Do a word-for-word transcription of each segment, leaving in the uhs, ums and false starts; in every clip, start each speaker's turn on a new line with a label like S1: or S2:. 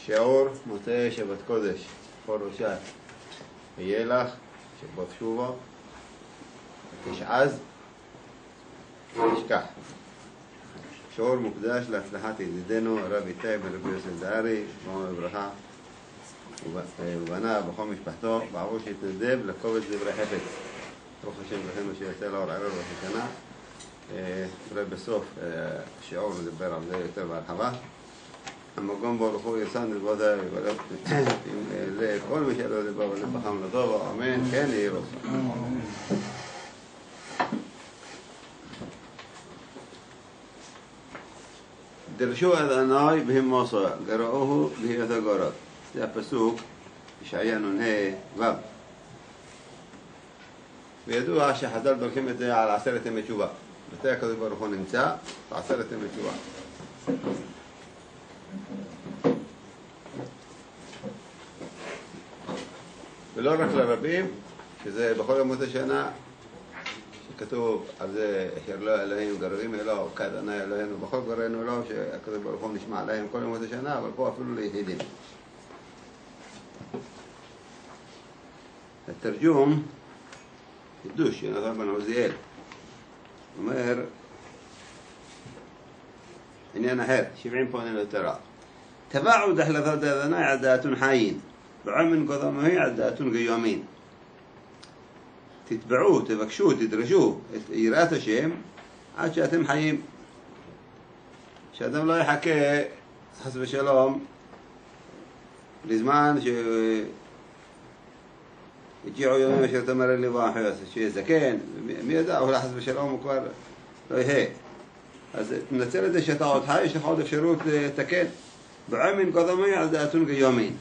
S1: שיעור מוצאי שבת קודש, חול ראשת, ויהיה לך, שבו תשובו, תשעז, תשכח. שיעור מוקדש להצלחת ידידנו הרב איתי בן רבי יוסף דהרי, שלום וברכה, ובנה בכל משפחתו, בעבור שהתנדב לקובץ דברי חפץ. ברוך השם לכם שיצא לאור ערב ראש השנה. אולי בסוף השיעור מדבר על זה יותר בהרחבה. המקום בו לכו ירצן לבודה לכל מי שלא לבא ולפחם לטוב, אמן, כן יהיה רצון. דרשו אדוני בהמוסו, גרעוהו בהיות הגורות. זה הפסוק, ישעיה נ"ה ו'. וידוע שחז"ל דורשים את זה על עשרת ימי תשובה. מתי הקדוש ברוך הוא נמצא? בעשרת ימי תשובה. ולא רק לרבים, שזה בכל ימות השנה, שכתוב על זה, אשר לא אלוהים גררים אלוהו, כאדוני אלוהינו, בכל גררנו אלוהו, שהקדוש ברוך הוא נשמע עליהם כל ימות השנה, אבל פה אפילו ליחידים. התרגום, חידוש, יונתן בן עוזיאל, אומר, עניין אחר, שבעים פונים לתורה. תבעו דחלתות אדוני על דעתון חיים, בעלמין קודמי על דעתון גיומין. תתבעו, תבקשו, תדרשו את יראת השם עד שאתם חיים. שאדם לא יחכה, חס ושלום, לזמן שהגיעו יומים אשר תאמר אל לבוא החייס, שיהיה זקן, מי ידע, אולי חס ושלום הוא כבר לא יהיה. אז תנצל את זה שאתה עוד חי, יש לך עוד אפשרות לתקן. בעלמין קודמי על דעתון גיומין.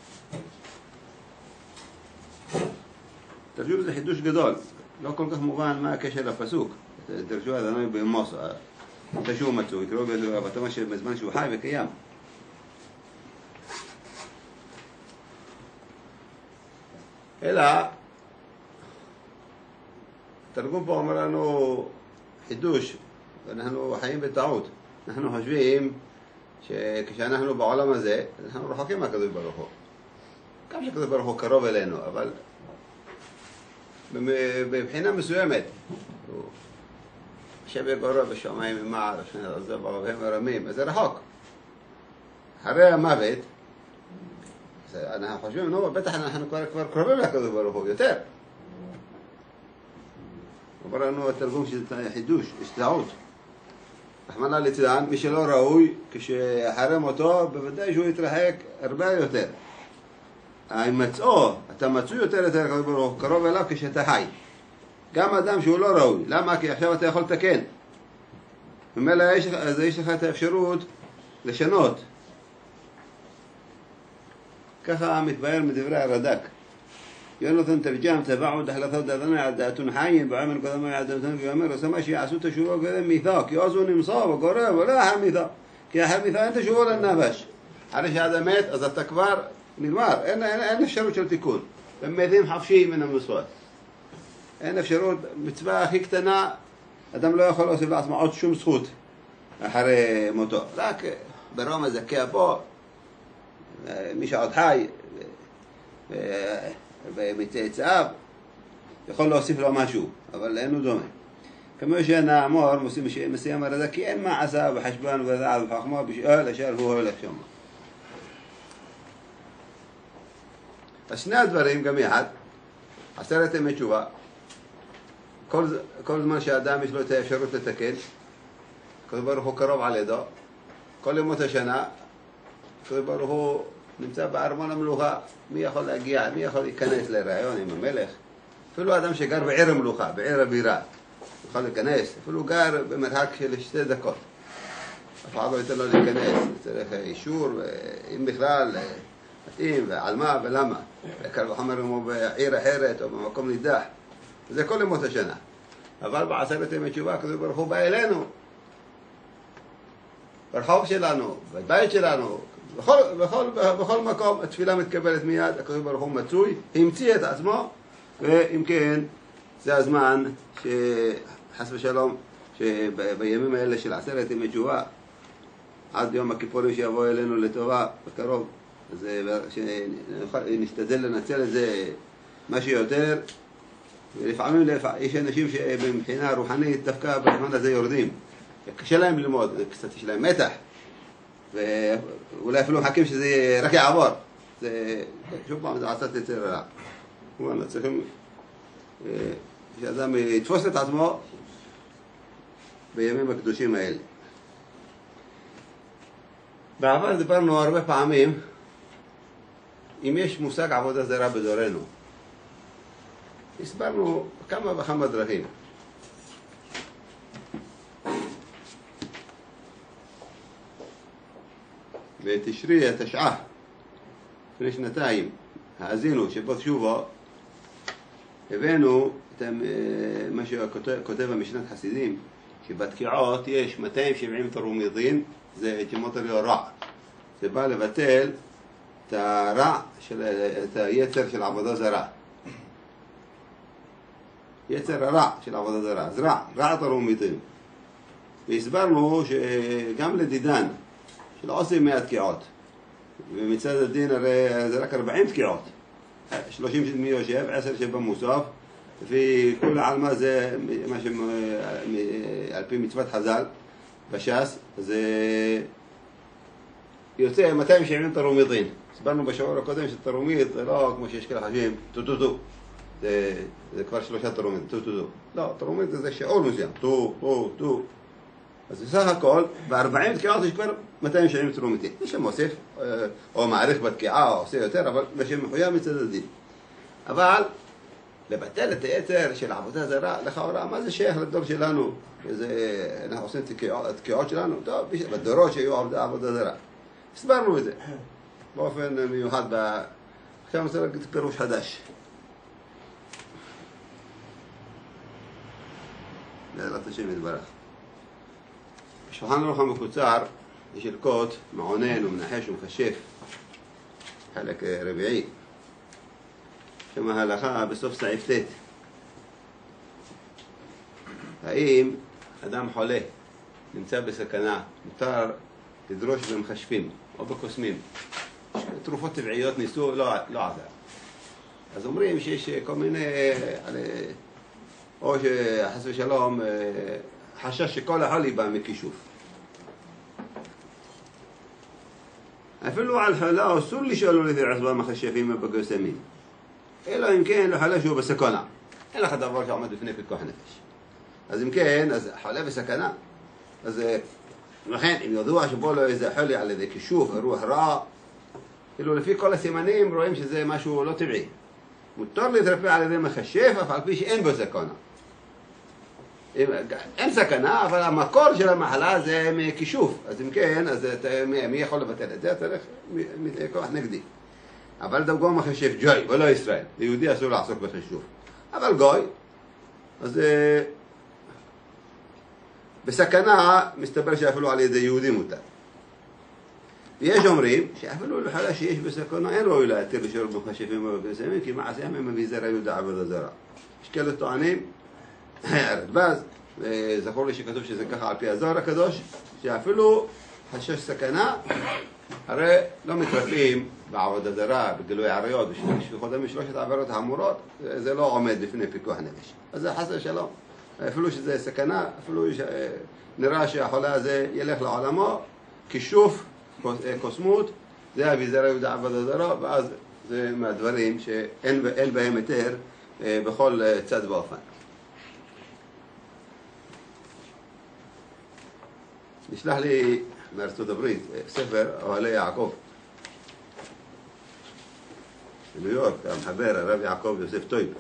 S1: תרגום זה חידוש גדול, לא כל כך מובן מה הקשר לפסוק. דרשו אדוני בהמוסו, מתי שהוא מצוי, יקראו בתורה שבזמן שהוא חי וקיים. אלא, התרגום פה אומר לנו חידוש, ואנחנו חיים בטעות. אנחנו חושבים שכשאנחנו בעולם הזה, אנחנו רחוקים מהקדוש ברוך הוא. גם שהקדוש ברוך הוא קרוב אלינו, אבל בבחינה מסוימת, הוא שווה גורו בשמיים ממעל, עזוב והם מרמים, אז זה רחוק. אחרי המוות, אנחנו חושבים, נו, בטח אנחנו כבר קרובים לקדוש ברוך הוא, יותר. אומר לנו התרגום שזה חידוש, יש טעות. רחמנא ליצלן, מי שלא ראוי, כשאחרי מותו, בוודאי שהוא יתרחק הרבה יותר. ההימצאו, אתה מצוי יותר יותר הקדוש ברוך הוא, קרוב אליו כשאתה חי. גם אדם שהוא לא ראוי. למה? כי עכשיו אתה יכול לתקן. ממילא אז יש לך את האפשרות לשנות. ככה מתבהר מדברי הרד"ק. יונתן תרגם, תבעו דחלתות אדוני על דעתון חיים, בעלמין קודמי על דעתון גיומין, עושה מה שיעשו תשובו קודם מיתו, כי אז הוא נמסו וגורב, ולא אחר מיתו. כי אחר מיתו אין תשובו לנבש. אחרי שאדם מת, אז אתה כבר נגמר, אין, אין, אין אפשרות של תיקון. ומתים חפשיים מן המסורת. אין אפשרות, מצווה הכי קטנה, אדם לא יכול להוסיף לעצמו עוד שום זכות אחרי מותו. רק ברום הזכיה פה, מי שעוד חי, ומצאצאיו, יכול להוסיף לו משהו, אבל אין הוא דומה. כמו שנאמר, מסיים הרד"ק, כי אין מעשה בחשבון ודעת וחכמה בשאול אשר הוא הולך שם. אז שני הדברים גם יחד, עשרת ימי תשובה, כל, כל זמן שהאדם יש לו את האפשרות לתקן, הקדוש ברוך הוא קרוב על ידו, כל ימות השנה, הקדוש ברוך הוא נמצא בארמון המלוכה, מי יכול להגיע, מי יכול להיכנס לרעיון עם המלך? אפילו אדם שגר בעיר המלוכה, בעיר הבירה, יכול להיכנס, אפילו גר במרחק של שתי דקות. אף אחד לא ייתן לו להיכנס, צריך אישור, אם בכלל מתאים, ועל מה ולמה. קל וחומר אם הוא בעיר אחרת או במקום נידח. זה כל ימות השנה. אבל בעשרת ימי תשובה, הקדוש ברוך הוא בא אלינו. ברחוב שלנו, בבית שלנו, בכל, בכל, בכל מקום התפילה מתקבלת מיד, הקדוש ברוך הוא מצוי, המציא את עצמו, ואם כן, זה הזמן שחס ושלום, שבימים האלה של עשרת ימי תשובה, עד יום הכיפורים שיבוא אלינו לטובה, בקרוב, אז נשתדל לנצל את זה מה שיותר, ולפעמים יש אנשים שבמבחינה רוחנית דווקא בזמן הזה יורדים. קשה להם ללמוד, קצת יש להם מתח, ואולי אפילו מחכים שזה רק יעבור. זה, שוב פעם, זה עשת יצר רע. כלומר, צריכים שאדם יתפוס את עצמו בימים הקדושים האלה. בעבר דיברנו הרבה פעמים אם יש מושג עבודה זרה בדורנו. הסברנו כמה וכמה דרכים. בתשרי התשע"ה, לפני שנתיים, האזינו שבו שובו, הבאנו את מה שכותב המשנת חסידים, שבתקיעות יש מאתיים שבעים תרומידין, זה ג'מוטריו רע. זה בא לבטל את הרע, של, את היצר של עבודה זרה. יצר הרע של עבודה זרה, אז רע, רע תרומידין. והסברנו שגם לדידן, שלא עושים מאה תקיעות, ומצד הדין הרי זה רק ארבעים תקיעות, שלושים של מי יושב, עשר שבמוסף, וכל העלמה זה מה שעל פי מצוות חז"ל בש"ס, זה יוצא מאתיים שבעים תרומידין. הסברנו בשיעור הקודם שתרומיד זה לא כמו שיש כאלה חושבים, טו טו טו, זה, זה כבר שלושה תרומיד, טו טו טו. לא, תרומיד זה שיעור מסוים, טו טו טו. אז בסך הכל, ב-ארבעים תקיעות יש כבר מאתיים שבעים תרומידין. מי שמוסיף, או מעריך בתקיעה, או עושה יותר, אבל מה שמחויב מצד הדין. אבל לבטל את היתר של עבודה זרה, לכאורה, מה זה שייך לדור שלנו? זה, אנחנו עושים תקיעות שלנו, טוב, בדורות שהיו עבודה, עבודה זרה. הסברנו את זה, באופן מיוחד, עכשיו אני רוצה להגיד פירוש חדש. בעזרת השם יתברך. בשולחן ערוך המקוצר יש ערכות מעונן ומנחש ומכשף, חלק רביעי. שם ההלכה בסוף סעיף ט'. האם אדם חולה נמצא בסכנה, מותר לדרוש במכשפים או בקוסמים? תרופות טבעיות ניסו, לא, לא עזר. אז אומרים שיש כל מיני, או שחס ושלום, חשש שכל החולי בא מכישוף. אפילו על חולה אסור לשאול לפי עזבן מכשפים ובקוסמים. אלא אם כן לחולה שהוא בסכנה. אין לך דבר שעומד בפני פיקוח נפש. אז אם כן, אז חולה בסכנה. אז לכן, אם ידוע שבו לו איזה חולי על ידי כישוף, רוח רע, כאילו לפי כל הסימנים רואים שזה משהו לא טבעי. מותר להתרפא על ידי מכשף, אף על פי שאין בו סכנה. אין סכנה, אבל המקור של המחלה זה מכישוף. אז אם כן, אז מי יכול לבטל את זה? צריך כוח נגדי. אבל דווקא מכשף גוי, ולא ישראל. ליהודי אסור לעסוק בכישוף. אבל גוי, אז בסכנה מסתבר שאפילו על ידי יהודי מותר. ויש אומרים שאפילו לחולה שיש בסכנה אין ראוי להתיר לשירות מכשפים ובקוסמים, כי מעשיהם הם מביא זרע יהודה עבודה זרה. יש כאלה טוענים, הרדב"ז, זכור לי שכתוב שזה ככה על פי הזוהר הקדוש, שאפילו חשש סכנה, הרי לא מתרפאים בעבודה זרה, בגילוי עריות, בשפיכות דמים, שלושת העבירות האמורות, זה לא עומד בפני פיקוח נפש. אז זה חס ושלום. אפילו שזה סכנה, אפילו נראה שהחולה הזה ילך לעולמו, כישוף, קוסמות, זה אבי זרע יהודה עבודה זרה, ואז זה מהדברים שאין בהם היתר בכל צד ואופן. נשלח לי מארצות הברית ספר אוהלי יעקב. בניו יורק, המחבר הרב יעקב יוסף טויב.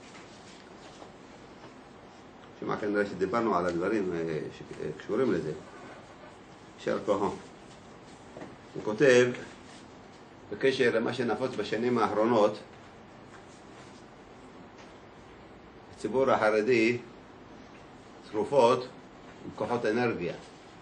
S1: שמה כנראה שדיברנו על הדברים שקשורים לזה. שר כהן. הוא כותב בקשר למה שנפוץ בשנים האחרונות, הציבור החרדי תרופות עם כוחות אנרגיה.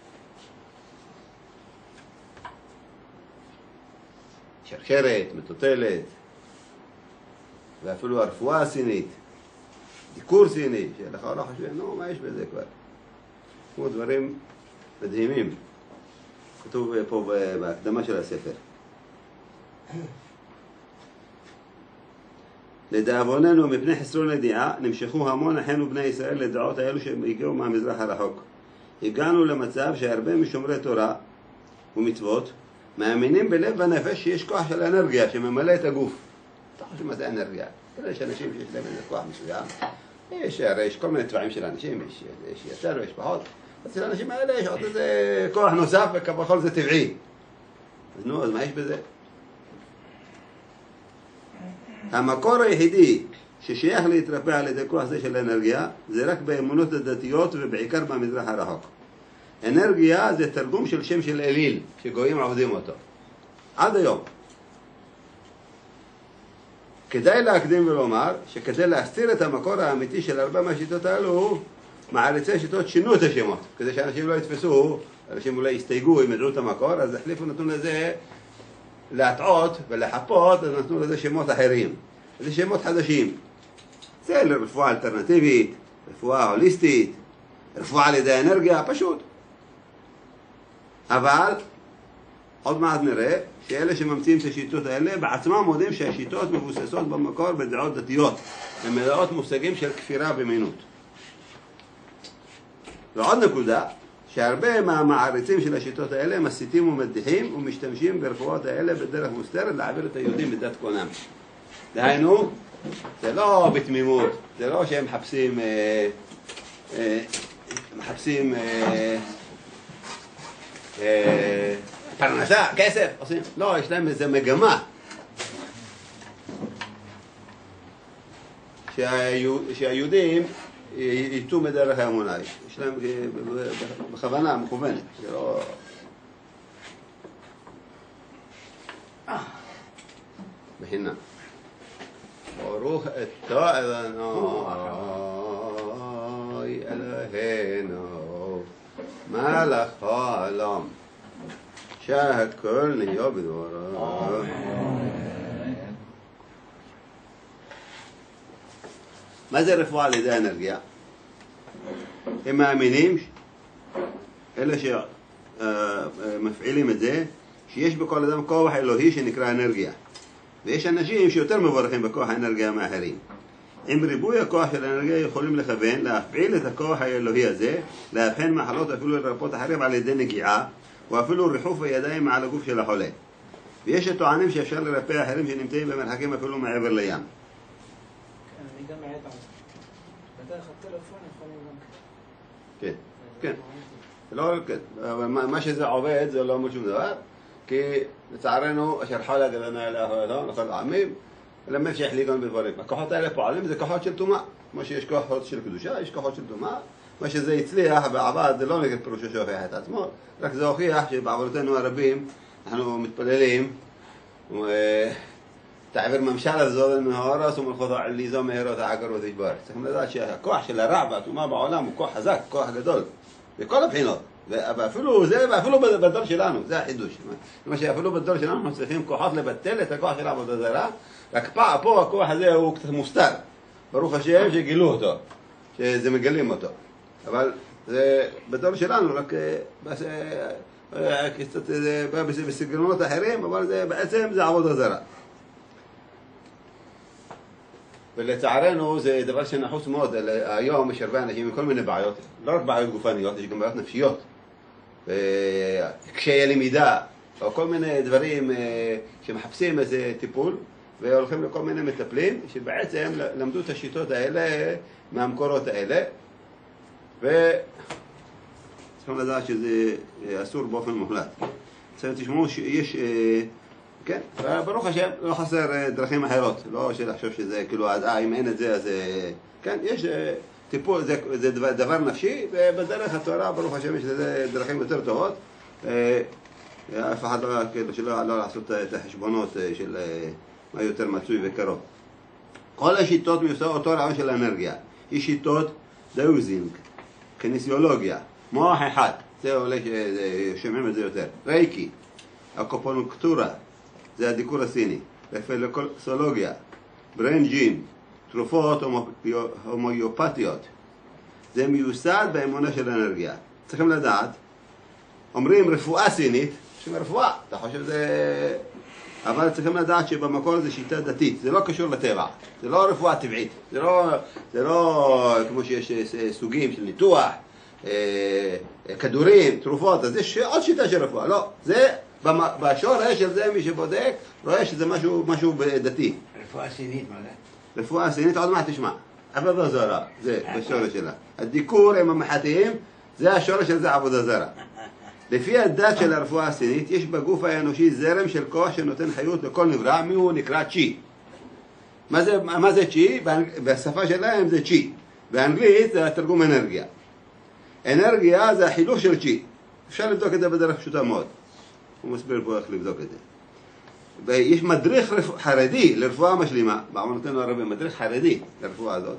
S1: שרשרת, מטוטלת, ואפילו הרפואה הסינית, דיקור סיני, שלכאורה חושבים, נו, מה יש בזה כבר? כמו דברים מדהימים. כתוב פה בהקדמה של הספר. לדאבוננו מפני חסרון ידיעה נמשכו המון אחינו בני ישראל לדעות האלו שהגיעו מהמזרח הרחוק. הגענו למצב שהרבה משומרי תורה ומצוות מאמינים בלב ונפש שיש כוח של אנרגיה שממלא את הגוף. אתה חושב מה זה אנרגיה? יש אנשים שיש להם איזה כוח מסוים. יש, הרי יש כל מיני טבעים של אנשים, יש, יש יותר ויש פחות. אצל האנשים האלה יש עוד איזה כוח נוסף וכבכל זה טבעי. אז נו, אז מה יש בזה? המקור היחידי ששייך להתרפא על ידי כוח זה של אנרגיה זה רק באמונות הדתיות ובעיקר במזרח הרחוק. אנרגיה זה תרגום של שם של אליל שגויים עובדים אותו עד היום. כדאי להקדים ולומר שכדי להסתיר את המקור האמיתי של הרבה מהשיטות האלו מעריצי שיטות שינו את השמות כדי שאנשים לא יתפסו, אנשים אולי יסתייגו אם ידעו את המקור, אז החליפו, נתנו לזה להטעות ולחפות, אז נתנו לזה שמות אחרים. זה שמות חדשים. זה לרפואה אלטרנטיבית, רפואה הוליסטית, רפואה על ידי אנרגיה, פשוט. אבל עוד מעט נראה שאלה שממציאים את השיטות האלה בעצמם מודים שהשיטות מבוססות במקור בדעות דתיות, במדעות מושגים של כפירה ומינות. ועוד נקודה, שהרבה מהמעריצים של השיטות האלה מסיתים ומדיחים ומשתמשים ברפואות האלה בדרך מוסתרת להעביר את היהודים בדת קונם. דהיינו, זה לא בתמימות, זה לא שהם מחפשים, אה, אה, מחפשים אה, אה, פרנסה, כסף, עושים, לא, יש להם איזו מגמה. שהיהודים ייתו מדרך האמונה, יש להם בכוונה מכוונת, זה לא... בחינם. ברוך אתה אדוני אלוהינו מלך העולם שהכל נהיה בדברו. מה זה רפואה על ידי אנרגיה? הם מאמינים, אלה שמפעילים את זה, שיש בכל אדם כוח אלוהי שנקרא אנרגיה. ויש אנשים שיותר מבורכים בכוח האנרגיה מאחרים. עם ריבוי הכוח של האנרגיה יכולים לכוון, להפעיל את הכוח האלוהי הזה, להבחן מחלות אפילו לרפות אחרים על ידי נגיעה, או אפילו ריחוף הידיים על הגוף של החולה. ויש טוענים שאפשר לרפא אחרים שנמצאים במרחקים אפילו מעבר לים.
S2: אני גם מעט על זה. בדרך הטלפון יכולים גם
S1: כן, כן. לא, כן. אבל מה שזה עובד זה לא אומר שום דבר, כי לצערנו אשר חולה גדלנה אליהו לכל העמים, למה שיחליגון בדברים. הכוחות האלה פועלים זה כוחות של טומאה. כמו שיש כוחות של קדושה, יש כוחות של טומאה. מה שזה הצליח ועבד זה לא נגד פירושו שהוכיח את עצמו, רק זה הוכיח שבעבורתנו הרבים אנחנו מתפללים תעביר ממשל הזאת מהאורס ומלכות עליזו מהירות העגר ותשבר. צריכים לדעת שהכוח של הרע והטומאה בעולם הוא כוח חזק, כוח גדול בכל הבחינות, ואפילו זה, ואפילו בדור שלנו, זה החידוש. מה שאפילו בדור שלנו אנחנו צריכים כוחות לבטל את הכוח של העבודה זרה, רק פה הכוח הזה הוא קצת מוסתר, ברוך השם שגילו אותו, שזה מגלים אותו. אבל זה בדור שלנו רק קצת בא בסגנונות אחרים, אבל זה בעצם זה עבודה זרה. ולצערנו זה דבר שנחוץ מאוד. היום יש הרבה אנשים עם כל מיני בעיות, לא רק בעיות גופניות, יש גם בעיות נפשיות, קשיי למידה, או כל מיני דברים שמחפשים איזה טיפול, והולכים לכל מיני מטפלים שבעצם למדו את השיטות האלה מהמקורות האלה, וצריכים לדעת שזה אסור באופן מוחלט. צריך תשמעו שיש, כן, ברוך השם לא חסר דרכים אחרות, לא שלחשוב שזה כאילו, אז אה, אם אין את זה, אז כן, יש טיפול, זה, זה דבר, דבר נפשי, ובדרך התורה ברוך השם יש לזה דרכים יותר טובות, אף אחד לא, כאילו, שלא לא לעשות את החשבונות של מה יותר מצוי וקרוב. כל השיטות מיוסדות אותו רעיון של אנרגיה. יש שיטות דאוזינג, כנסיולוגיה, מוח אחד, זה עולה ששומעים את זה יותר. רייקי, אקופונקטורה, זה הדיקור הסיני. רפלקסולוגיה, בריין ג'ים, תרופות הומואיופתיות. זה מיוסד באמונה של אנרגיה. צריכים לדעת, אומרים רפואה סינית, שום רפואה, אתה חושב זה... אבל צריכים לדעת שבמקור זה שיטה דתית, זה לא קשור לטבע, זה לא רפואה טבעית, זה לא, זה לא כמו שיש סוגים של ניתוח, כדורים, תרופות, אז יש עוד שיטה של רפואה, לא, זה בשורש של זה מי שבודק רואה שזה משהו, משהו דתי.
S3: רפואה סינית, מה זה?
S1: רפואה סינית עוד מעט תשמע, עבודה זרה, זה בשורש שלה. הדיקור עם המחתיים, זה השורש של זה עבודה זרה. לפי הדת של הרפואה הסינית, יש בגוף האנושי זרם של כוח שנותן חיות לכל נברא, מי הוא נקרא צ'י. מה זה, מה זה צ'י? בשפה שלהם זה צ'י. באנגלית זה התרגום אנרגיה. אנרגיה זה החילוך של צ'י. אפשר לבדוק את זה בדרך פשוטה מאוד. הוא מסביר פה איך לבדוק את זה. ויש מדריך חרדי לרפואה משלימה, בעוונותינו הרבי, מדריך חרדי לרפואה הזאת.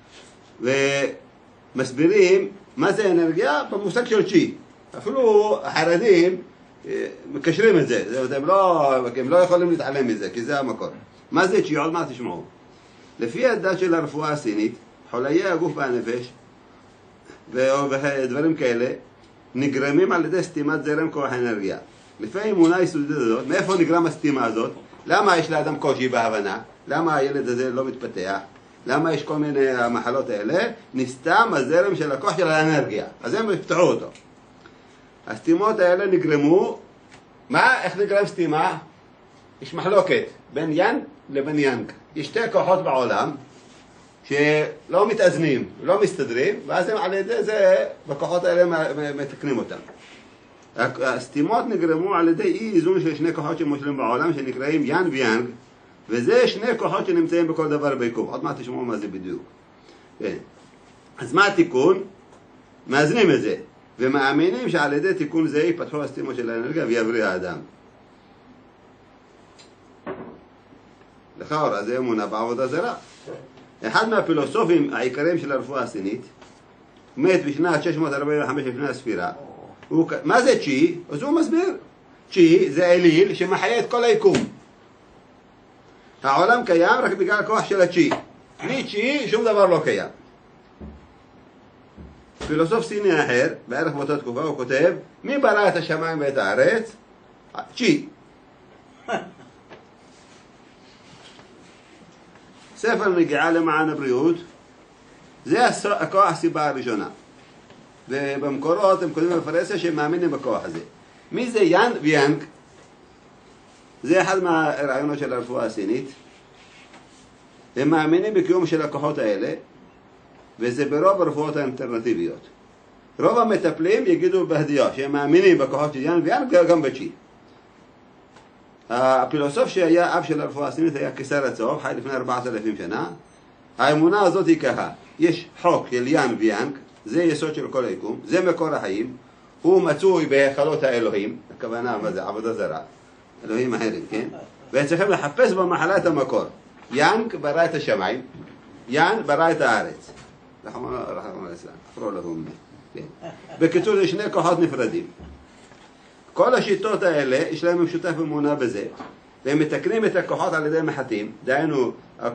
S1: ומסבירים מה זה אנרגיה במושג של צ'י. אפילו החרדים מקשרים את זה, הם לא, הם לא יכולים להתעלם מזה, כי זה המקור. מה זה צ'י? עוד מעט תשמעו. לפי הדת של הרפואה הסינית, חוליי הגוף והנפש ודברים כאלה נגרמים על ידי סתימת זרם כוח אנרגיה. לפי האמונה יסודית הזאת, מאיפה נגרם הסתימה הזאת? למה יש לאדם קושי בהבנה? למה הילד הזה לא מתפתח? למה יש כל מיני המחלות האלה? נסתם הזרם של הכוח של האנרגיה. אז הם יפתחו אותו. הסתימות האלה נגרמו, מה? איך נגרם סתימה? יש מחלוקת בין יאנג לבין יאנג. יש שתי כוחות בעולם שלא מתאזנים, לא מסתדרים, ואז הם על ידי זה, בכוחות האלה מתקנים אותם. הסתימות נגרמו על ידי אי איזון של שני כוחות שמושלים בעולם שנקראים יאנג ויאנג, וזה שני כוחות שנמצאים בכל דבר ביקום. עוד מעט תשמעו מה זה בדיוק. כן. אז מה התיקון? מאזנים את זה. ומאמינים שעל ידי תיקון זה יפתחו הסתימות של האנרגיה ויבריא האדם. לכאורה זה אמונה בעבודה זרה. אחד מהפילוסופים העיקריים של הרפואה הסינית מת בשנת שש מאות ארבעים וחמש לפני הספירה. הוא, מה זה צ'י? אז הוא מסביר. צ'י זה אליל שמחיה את כל היקום. העולם קיים רק בגלל הכוח של הצ'י. בלי צ'י שום דבר לא קיים. פילוסוף סיני אחר, בערך באותה תקופה, הוא כותב, מי ברא את השמיים ואת הארץ? צ'י. ספר נגיעה למען הבריאות, זה הכוח הסיבה הראשונה. ובמקורות הם כותבים בפרסיה שהם מאמינים בכוח הזה. מי זה יאנג ויאנג? זה אחד מהרעיונות של הרפואה הסינית. הם מאמינים בקיום של הכוחות האלה, וזה ברוב הרפואות האלטרנטיביות. רוב המטפלים יגידו בהדיעה שהם מאמינים בכוחות של יאנג ויאנג גם בצ'י. הפילוסוף שהיה אב של הרפואה הסינית היה קיסר הצהוב, חי לפני ארבעת אלפים שנה. האמונה הזאת היא ככה, יש חוק של יאנג ויאנג, זה יסוד של כל היקום, זה מקור החיים, הוא מצוי בהיכלות האלוהים, הכוונה מה זה, עבודה זרה, אלוהים אחרים, כן? וצריכים לחפש במחלה את המקור. יאנג ברא את השמיים, יאנג ברא את הארץ. רחמנא ליצלן, אפרו לחום. בקיצור, זה שני כוחות נפרדים. כל השיטות האלה, יש להם משותף אמונה בזה, והם מתקנים את הכוחות על ידי מחטים, דהיינו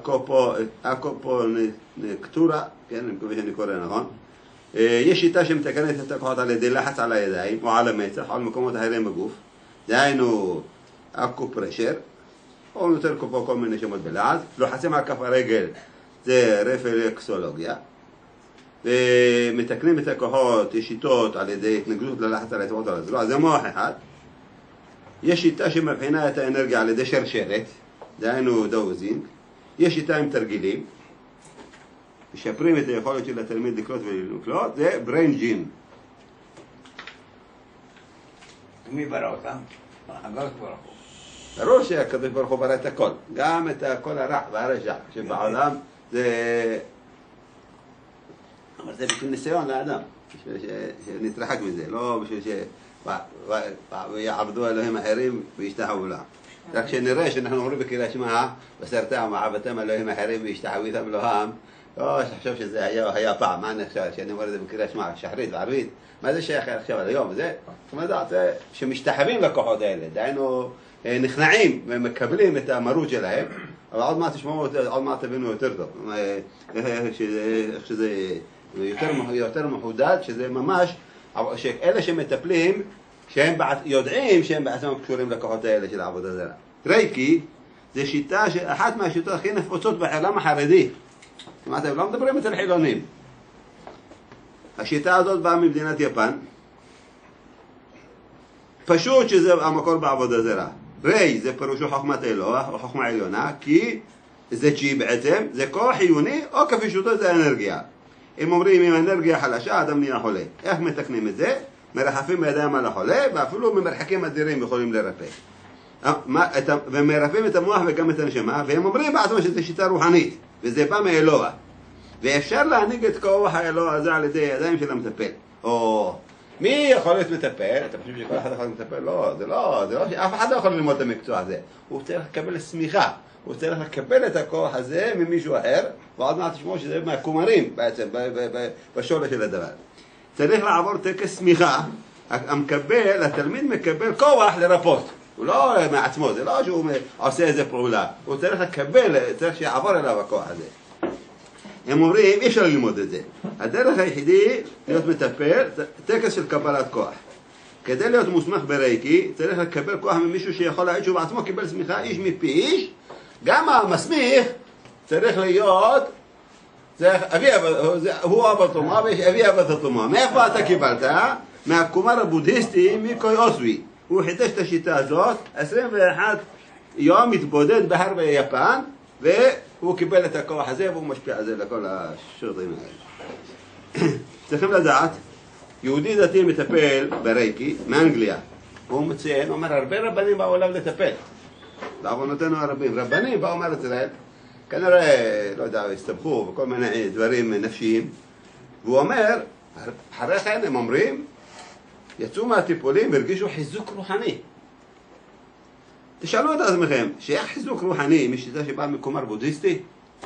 S1: הקופונקטורה, כן, אני מקווה שאני קורא נכון, יש שיטה שמתקנת את הכוחות על ידי לחץ על הידיים, או על המצח, או על מקומות אחרים בגוף, דהיינו אקופרשר, או יותר פה כל מיני שמות בלעז, לוחצים על כף הרגל, זה רפלקסולוגיה, ומתקנים את הכוחות, יש שיטות על ידי התנגדות ללחץ על היתמות על הזרוע, זה מוח אחד. יש שיטה שמבחינה את האנרגיה על ידי שרשרת, דהיינו דאוזינג. יש שיטה עם תרגילים, משפרים את היכולת של התלמיד לקלוט ולקלוט, זה brain gym.
S3: מי ברא אותם? הקדוש ברוך הוא.
S1: ברור שהקדוש ברוך הוא ברא את הכל, גם את הכל הרע והרשע שבעולם זה... אבל זה בשביל ניסיון לאדם, בשביל שנתרחק מזה, לא בשביל שיעבדו אלוהים אחרים וישתחוו לה. רק שנראה שאנחנו אומרים בקריאת שמע, וסרתם עבדתם אלוהים אחרים וישתחוויתם אלוהם, לא שחשוב שזה היה, היה פעם, מה אני חושב שאני אומר את זה בקריאת שמע, שחרית וערבית, מה זה שייך עכשיו על היום? זה, זאת אומרת, זה שמשתחווים לכוחות האלה, דהיינו נכנעים ומקבלים את המרות שלהם, אבל עוד מעט תשמעו, עוד מעט תבינו יותר טוב, איך שזה יותר, יותר מחודד, שזה ממש, שאלה שמטפלים, שהם יודעים שהם בעצמם קשורים לכוחות האלה של העבודה זרה. רייקי זה שיטה, אחת מהשיטות הכי נפוצות בעולם החרדי. אתם לא מדברים אצל חילונים. השיטה הזאת באה ממדינת יפן. פשוט שזה המקור בעבודה זרה. רי זה פירושו חוכמת אלוה או חוכמה עליונה, כי זה צ'י בעצם, זה כוח חיוני או כפשוטו זה אנרגיה. אם אומרים אם אנרגיה חלשה, אדם נהיה חולה. איך מתקנים את זה? מרחפים בידיים על החולה, ואפילו ממרחקים אדירים יכולים לרפא. ומרפאים את המוח וגם את הנשמה, והם אומרים בעצמם שזו שיטה רוחנית, וזה בא מאלוה. ואפשר להנהיג את כוח האלוה הזה על ידי ידיים של המטפל. או מי יכול להיות מטפל? אתה חושב שכל אחד יכול להיות מטפל? לא, זה לא, זה לא, אף אחד לא יכול ללמוד את המקצוע הזה. הוא צריך לקבל סמיכה, הוא צריך לקבל את הכוח הזה ממישהו אחר, ועוד מעט תשמעו שזה מהקומרים בעצם, בשורש של הדבר. צריך לעבור טקס סמיכה, המקבל, התלמיד מקבל כוח לרפות. הוא לא מעצמו, זה לא שהוא עושה איזה פעולה, הוא צריך לקבל, צריך שיעבור אליו הכוח הזה. הם אומרים, אי אפשר ללמוד את זה. הדרך היחידי להיות מטפל, טקס של קבלת כוח. כדי להיות מוסמך ברייקי, צריך לקבל כוח ממישהו שיכול להעיד שהוא בעצמו קיבל סמיכה איש מפי איש. גם המסמיך צריך להיות, זה אבי אבא, הוא אבא תומה ואבי אבא תומה. מאיפה אתה קיבלת? מהקומר הבודהיסטי מיקוי אוסוי. הוא חידש את השיטה הזאת, עשרים ואחד יום מתבודד בהר ביפן, והוא קיבל את הכוח הזה והוא משפיע על זה לכל השוטרים האלה. צריכים לדעת, יהודי דתי מטפל ברייקי מאנגליה. הוא מציין, הוא אומר, הרבה רבנים באו אליו לטפל. בעוונותינו הרבים, רבנים באו מארץ ישראל, כנראה, לא יודע, הסתבכו וכל מיני דברים נפשיים. והוא אומר, אחרי כן הם אומרים, יצאו מהטיפולים והרגישו חיזוק רוחני. תשאלו את עצמכם, שייך חיזוק רוחני משיטה שבאה מקומר בודהיסטי?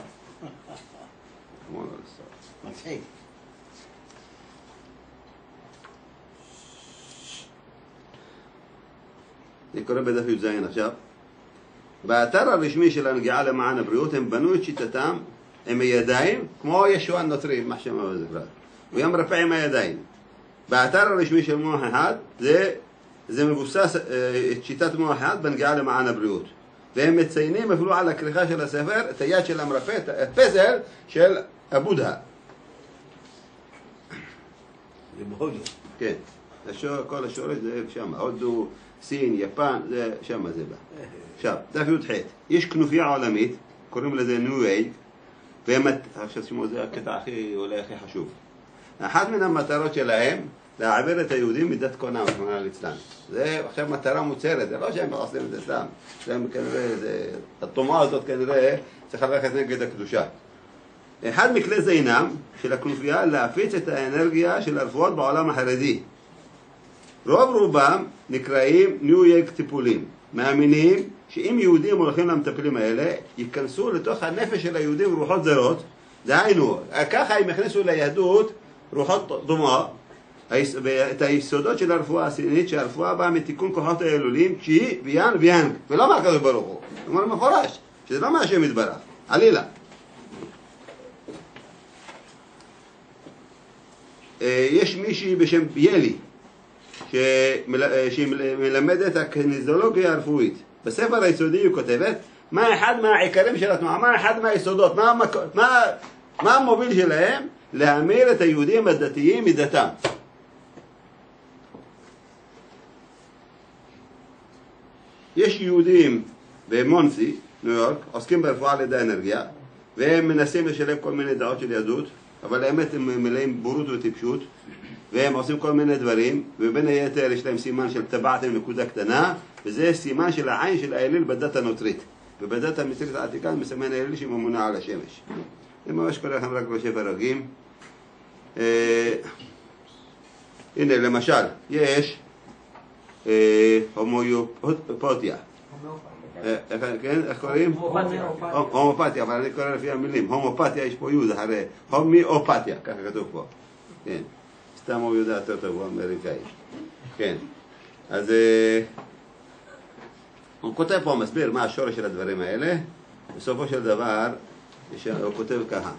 S3: מצחיק.
S1: אני קורא בדף י"ז עכשיו. באתר הרשמי של הנגיעה למען הבריאות הם בנו את שיטתם עם הידיים, כמו ישוען נוצרים, מה שמה זה כבר. הוא היה מרפא עם הידיים. באתר הרשמי של מוח אחד, זה, זה מבוסס את שיטת מוח אחד בנגיעה למען הבריאות. והם מציינים אפילו על הכריכה של הספר את היד של המרפא, את הפזל של הבודה.
S3: זה בהודו.
S1: כן, השור, כל השורש זה שם, הודו, סין, יפן, זה שם זה בא. עכשיו, דף י"ח, יש כנופיה עולמית, קוראים לזה ניו אייג, והם, עכשיו תשמעו, זה הקטע הכי, אולי הכי חשוב. אחת מן המטרות שלהם, להעביר את היהודים מדת קונה, רחמנא ליצלן. זה עכשיו מטרה מוצהרת, זה לא שהם עושים את זה סתם. שהם כנראה, זה, התומה הזאת כנראה צריכה ללכת נגד הקדושה. אחד מכלי זינם של הכנופיה להפיץ את האנרגיה של הרפואות בעולם החרדי. רוב רובם נקראים ניו אייג טיפולים. מאמינים שאם יהודים הולכים למטפלים האלה, ייכנסו לתוך הנפש של היהודים רוחות זרות. דהיינו, ככה הם הכניסו ליהדות רוחות דומה, ואת היסודות של הרפואה הסינית, שהרפואה באה מתיקון כוחות האלולים, צ'י ויאן ויאנג, ולא מהקדוש ברוך הוא. הוא אומר מפורש, שזה לא מהשם יתברך, עלילה. יש מישהי בשם ילי, שמלמדת הקניזולוגיה הרפואית. בספר היסודי היא כותבת, מה אחד מהעיקרים של התנועה, מה אחד מהיסודות, מה, מה, מה המוביל שלהם? להמיר את היהודים הדתיים מדתם. יש יהודים במונסי, ניו יורק, עוסקים ברפואה על ידי אנרגיה, והם מנסים לשלב כל מיני דעות של יהדות, אבל האמת הם מלאים בורות וטיפשות, והם עושים כל מיני דברים, ובין היתר יש להם סימן של טבעת עם נקודה קטנה, וזה סימן של העין של האליל בדת הנוצרית. ובדת המצרית העתיקה מסמן האליל שממונה על השמש. זה ממש קורה לכם רק ראשי פרגים. אה, הנה למשל, יש אה, הומואופתיה. כן, איך קוראים? הומואפתיה, אבל אני קורא לפי המילים. הומואפתיה, יש פה יוד אחרי. הומואפתיה, ככה כתוב פה. כן. סתם הוא יודע יותר טוב, הוא אמריקאי. כן. אז הוא כותב פה, מסביר מה השורש של הדברים האלה. בסופו של דבר, הוא כותב ככה.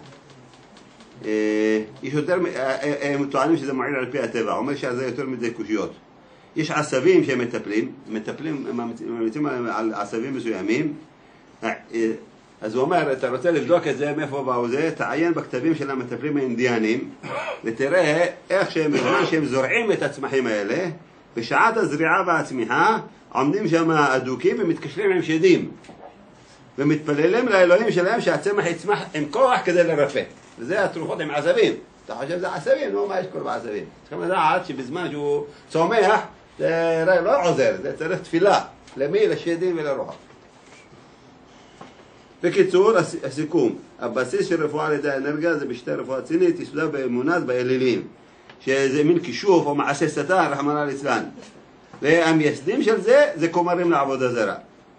S1: יש יותר, הם טוענים שזה מעיל על פי הטבע. הוא אומר שזה יותר מדי קושיות. יש עשבים שהם מטפלים, מטפלים, ממליצים על עשבים מסוימים. אז הוא אומר, אתה רוצה לבדוק את זה, מאיפה באו זה, תעיין בכתבים של המטפלים האינדיאנים, ותראה איך שהם, בזמן שהם זורעים את הצמחים האלה, בשעת הזריעה והצמיחה, עומדים שם אדוקים ומתקשרים עם שדים, ומתפללים לאלוהים שלהם שהצמח יצמח עם כוח כדי לרפא. וזה התרופות עם עשבים. אתה חושב שזה עשבים? נו, מה יש כל בעשבים? צריכים לדעת שבזמן שהוא צומח, זה לא עוזר, זה צריך תפילה. למי? לשדים ולרוח. בקיצור, הסיכום, הבסיס של רפואה על ידי האנרגיה זה בשתי רפואה צינית, יסודה באמונת באלילים, שזה מין כישוף או מעשה שטן, רחמנא ליצלן. והמייסדים של זה, זה כומרים לעבודה זרה.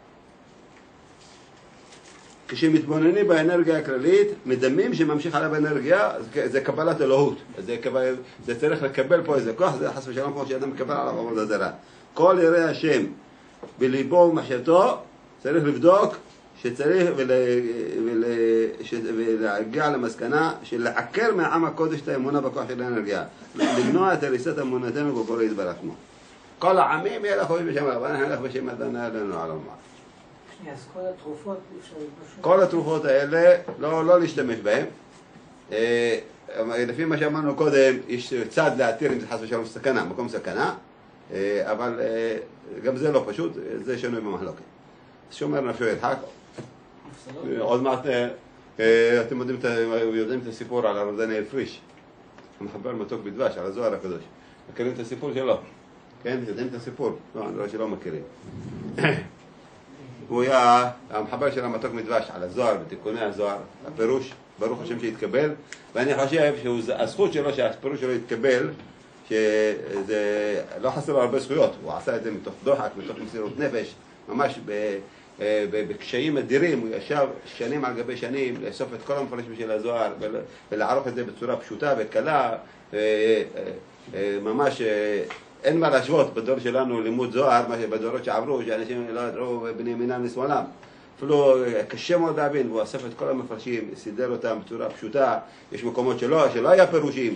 S1: כשמתבוננים באנרגיה הכללית, מדמים שממשיך עליו אנרגיה, זה קבלת אלוהות. זה, קבל, זה צריך לקבל פה איזה כוח, זה חס ושלום כמו שאדם מקבל עליו עבודה זרה. כל ירא השם בליבו ומחשבתו, צריך לבדוק שצריך ול, ול, ש, ולהגיע למסקנה של לעקר מהעם הקודש את האמונה בכוח של האנרגיה. למנוע את הריסת אמונתנו בבורא יתברך שמו. כל העמים ילכו בשם רב, אנחנו נלך בשם אדוני אלוהינו על העולם.
S2: אז כל התרופות,
S1: כל התרופות האלה, לא, לא להשתמש בהן. לפי מה שאמרנו קודם, יש צד להתיר אם זה חס ושלום סכנה, מקום סכנה, אבל גם זה לא פשוט, זה שנוי במחלוקת. שומר נפשו ידחק. עוד מעט, אתם יודעים, יודעים את הסיפור על הרב דניאל פריש, המחבר מתוק בדבש, על הזוהר הקדוש. מכירים את הסיפור שלו? כן, יודעים את הסיפור? לא, אני רואה שלא מכירים. הוא היה המחבר של המתוק מדבש על הזוהר ותיקוני הזוהר, הפירוש, ברוך השם שהתקבל, ואני חושב שהזכות שלו שהפירוש שלו יתקבל, שזה לא חסר לו הרבה זכויות, הוא עשה את זה מתוך דוחק, מתוך מסירות נפש, ממש בקשיים אדירים, הוא ישב שנים על גבי שנים לאסוף את כל המפרשים של הזוהר ולערוך את זה בצורה פשוטה וקלה, ממש אין מה להשוות בדור שלנו לימוד זוהר, בדורות שעברו, שאנשים לא ידעו בני ימינם לשמאלם. אפילו קשה מאוד להבין, והוא אסף את כל המפרשים, סידר אותם בצורה פשוטה, יש מקומות שלא, שלא היה פירושים,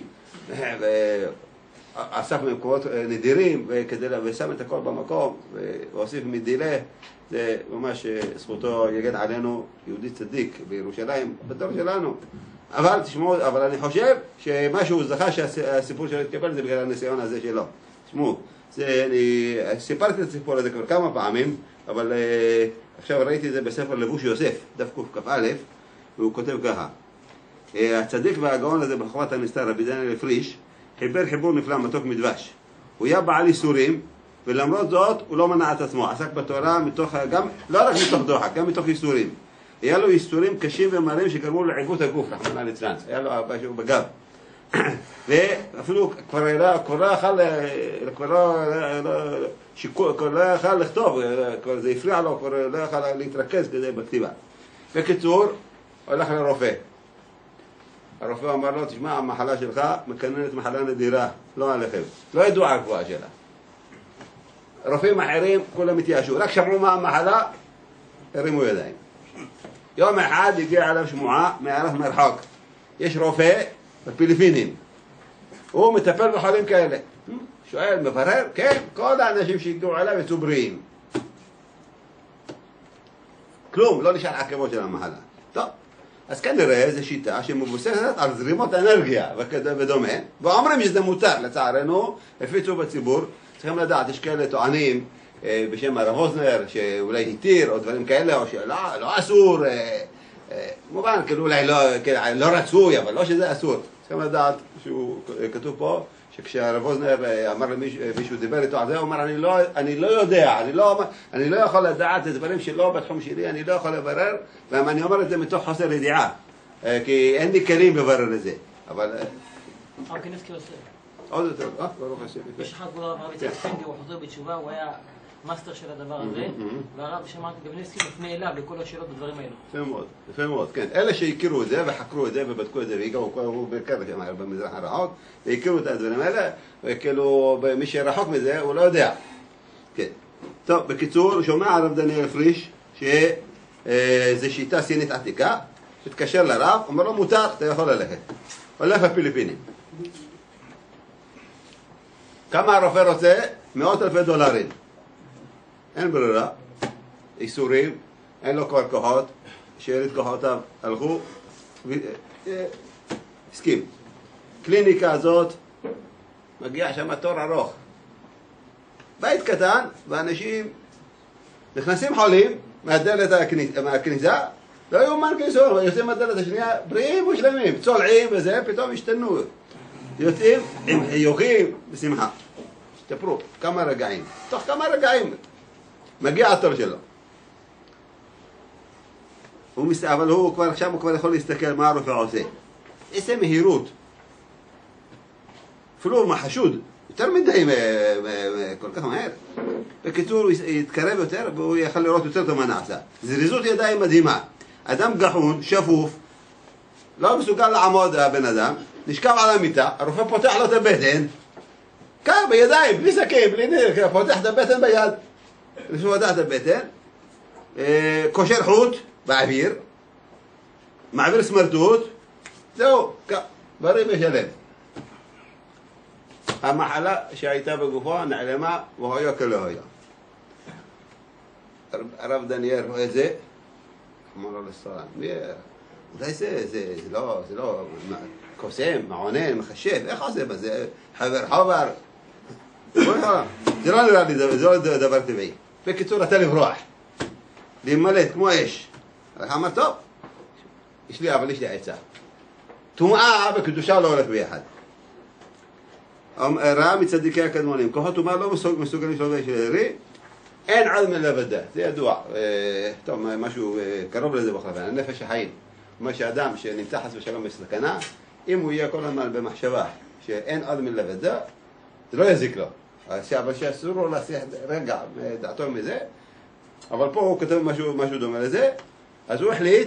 S1: ואסף ממקומות נדירים, וכדי, ושם את הכל במקום, והוסיף מדילה, זה ממש זכותו יגן עלינו יהודי צדיק בירושלים, בדור שלנו. אבל תשמעו, אבל אני חושב שמה שהוא זכה שהסיפור שלו יתקבל זה בגלל הניסיון הזה שלו. תשמעו, אני סיפרתי את הסיפור הזה כבר כמה פעמים, אבל uh, עכשיו ראיתי את זה בספר לבוש יוסף, דף קכ"א, והוא כותב ככה: הצדיק והגאון הזה בחוות הנסתר, רבי דניאל פריש, חיבר חיבור נפלא מתוק מדבש. הוא היה בעל איסורים, ולמרות זאת הוא לא מנע את עצמו, עסק בתורה מתוך, גם, לא רק מתוך דוחק, גם מתוך איסורים. היה לו איסורים קשים ומרים שגרמו לעיוות הגוף, רחמנא ליצלן, היה לו משהו בגב. ואפילו כבר לא יכל, כבר לא יכל לכתוב, כבר זה הפריע לו, כבר לא יכל להתרכז כזה בכתיבה. בקיצור, הולך לרופא. הרופא אמר לו, תשמע, המחלה שלך מקננת מחלה נדירה, לא עליכם. לא ידוע הגבוהה שלה. רופאים אחרים, כולם התייאשו, רק שמעו מה המחלה, הרימו ידיים. יום אחד הגיע עליו שמועה מערף מרחוק. יש רופא בפיליפינים, הוא מטפל בחולים כאלה. שואל, מברר? כן, כל האנשים שהגיעו עליו יצאו בריאים. כלום, לא נשאר עקבות של המחלה. טוב, אז כנראה זו שיטה שמבוססת על זרימות אנרגיה ודומה, ואומרים שזה מותר, לצערנו, הפיצו בציבור. צריכים לדעת, יש כאלה טוענים בשם הרב ווזנר, שאולי התיר או דברים כאלה, או שלא לא אסור, מובן, כאילו אולי לא, לא רצוי, אבל לא שזה אסור. צריכים לדעת, שהוא כתוב פה, שכשהרב ווזנר אמר למישהו, דיבר איתו על זה, הוא אמר, אני לא, אני לא יודע, אני לא, אני לא יכול לדעת את דברים שלא בתחום שלי, אני לא יכול לברר, ואני אומר את זה מתוך חוסר ידיעה, כי אין לי כלים לברר את זה, אבל...
S2: הרב קניבסקי עושה.
S1: עוד יותר, אה, ברוך השם.
S2: יש אחד כבוד הרב רבי יצחק פינדי, הוא חוזר בתשובה, הוא היה מאסטר של הדבר הזה, והרב שמעתי קניבסקי מפנה אליו לכל השאלות בדברים האלו.
S1: יפה מאוד, יפה מאוד, כן. אלה שהכירו את זה וחקרו את זה ובדקו את זה והגיעו, הוא בעיקר שם במזרח הרחוק, והכירו את הדברים האלה, וכאילו מי שרחוק מזה הוא לא יודע. כן. טוב, בקיצור, שומע הרב דניאל פריש שזה שיטה סינית עתיקה, מתקשר לרב, אומר לו מותר, אתה יכול ללכת. הולך לפיליפינים. כמה הרופא רוצה? מאות אלפי דולרים. אין ברירה, איסורים, אין לו כבר כוחות, שארית כוחותיו הלכו, הסכים. קליניקה הזאת, מגיע שם תור ארוך. בית קטן, ואנשים נכנסים חולים מהדלת מהכניסה, לא יאומן כניסו, יוצאים מהדלת השנייה, בריאים ושלמים, צולעים וזה, פתאום השתנו. יוצאים עם חיוכים ושמחה. השתפרו, כמה רגעים. תוך כמה רגעים מגיע התור שלו. הוא מס... אבל הוא כבר, עכשיו הוא כבר יכול להסתכל מה הרופא עושה. איזה מהירות. אפילו מה חשוד, יותר מדי, כל כך מהר. בקיצור, הוא יתקרב יותר והוא יכול לראות יותר טוב מה נעשה. זריזות ידיים מדהימה. אדם גחון, שפוף, לא מסוגל לעמוד הבן אדם, נשכב על המיטה, הרופא פותח לו את הבטן, כך בידיים, בלי סכין, בלי ניר, פותח את הבטן ביד. לפני פותח את הבטן, קושר חוט באוויר, מעביר סמרטוט, זהו, בריא ושלם. המחלה שהייתה בגופו נעלמה והיה כלא היה. הרב דניאל רואה את זה, אמר לו לסלם, אולי זה, זה, זה לא, זה לא קוסם, מעונן, מחשב, איך עושה בזה? חבר חבר. זה לא נראה לי, זה לא דבר טבעי. בקיצור, אתה לברוח, להימלט כמו אש. אמר, טוב, יש לי, אבל יש לי עצה. טומאה וקדושה לא הולך ביחד. ראה מצדיקי הקדמונים, כוחות טומאה לא מסוגלים שלו וישרי, אין עד מלבדה, זה ידוע. טוב, משהו קרוב לזה בחלפן, הנפש החיים. אומר שאדם שנמצא חס ושלום בסכנה, אם הוא יהיה כל הזמן במחשבה שאין עד מלבדה, זה לא יזיק לו. אבל שאסור לו להסיח רגע דעתו מזה, אבל פה הוא כתב משהו, משהו דומה לזה, אז הוא החליט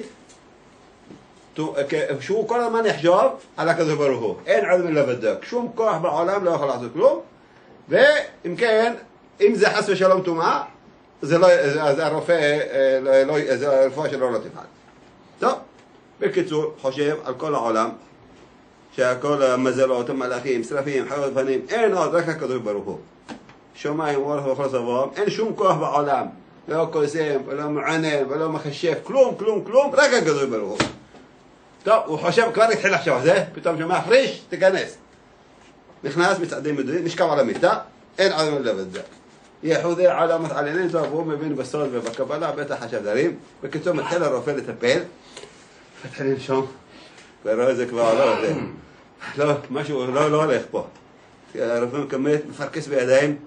S1: שהוא כל הזמן יחשוב על הקדוש ברוך הוא. אין עד מלבדה, שום כוח בעולם לא יכול לעשות כלום, ואם כן, אם זה חס ושלום טומאה, זה לא, אז הרופא, זה הרפואה שלו לא תפעל. טוב, בקיצור, חושב על כל העולם, שהכל המזלות, המלאכים, שרפים, חיות פנים, אין עוד, רק הקדוש ברוך הוא. שמיים ואורך וכל סבום, אין שום כוח בעולם, לא קוסם, ולא מענן, ולא מחשף, כלום, כלום, כלום, רק הקדוש ברוך הוא. טוב, הוא חושב, כבר התחיל לחשוב, זה, פתאום שומע, פריש, תיכנס. נכנס, מצעדים מדויים, נשכב על המיטה, אין עד מלבדה. יחודי עלמת עליינן, טוב, הוא מבין בסוד ובקבלה, בטח השדרים. בקיצור, מתחיל הרופא לטפל, מתחיל לנשום, ורואה זה כבר לא, זה, לא, משהו לא, לא הולך פה. הרופא מקמת, מפרקס בידיים,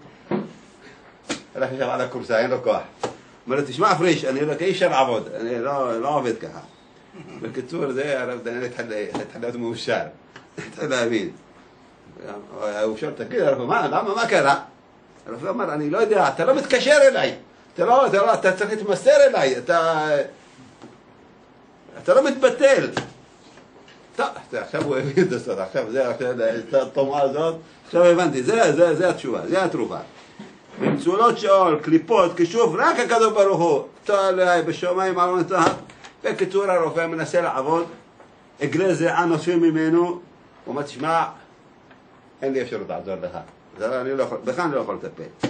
S1: הלך לשם על הקורסה, אין לו כוח. אומר לו, תשמע פריש, אני לא, אי אפשר לעבוד, אני לא, לא עובד ככה. בקיצור, זה הרב דניאל התחיל להיות מאושר, התחיל להבין. הוא שואל, תגיד, הרופא, מה, למה, מה קרה? הרופא אמר, אני לא יודע, אתה לא מתקשר אליי, אתה לא, אתה לא, אתה צריך להתמסר אליי, אתה, אתה לא מתבטל. טוב, עכשיו הוא הבין את הסוד, עכשיו זה, את התומעה הזאת, עכשיו הבנתי, זה, זה, זה התשובה, זה התרופה. במצולות שאול, קליפות, כישוף, רק הקדוש ברוך הוא, תעלה בשמיים ארון תחת. בקיצור, הרופא מנסה לעבוד, עגלי זיעה נוספים ממנו, הוא אומר, תשמע, אין לי אפשרות לעזור לך. אני לא יכול, בכלל אני לא יכול לטפל.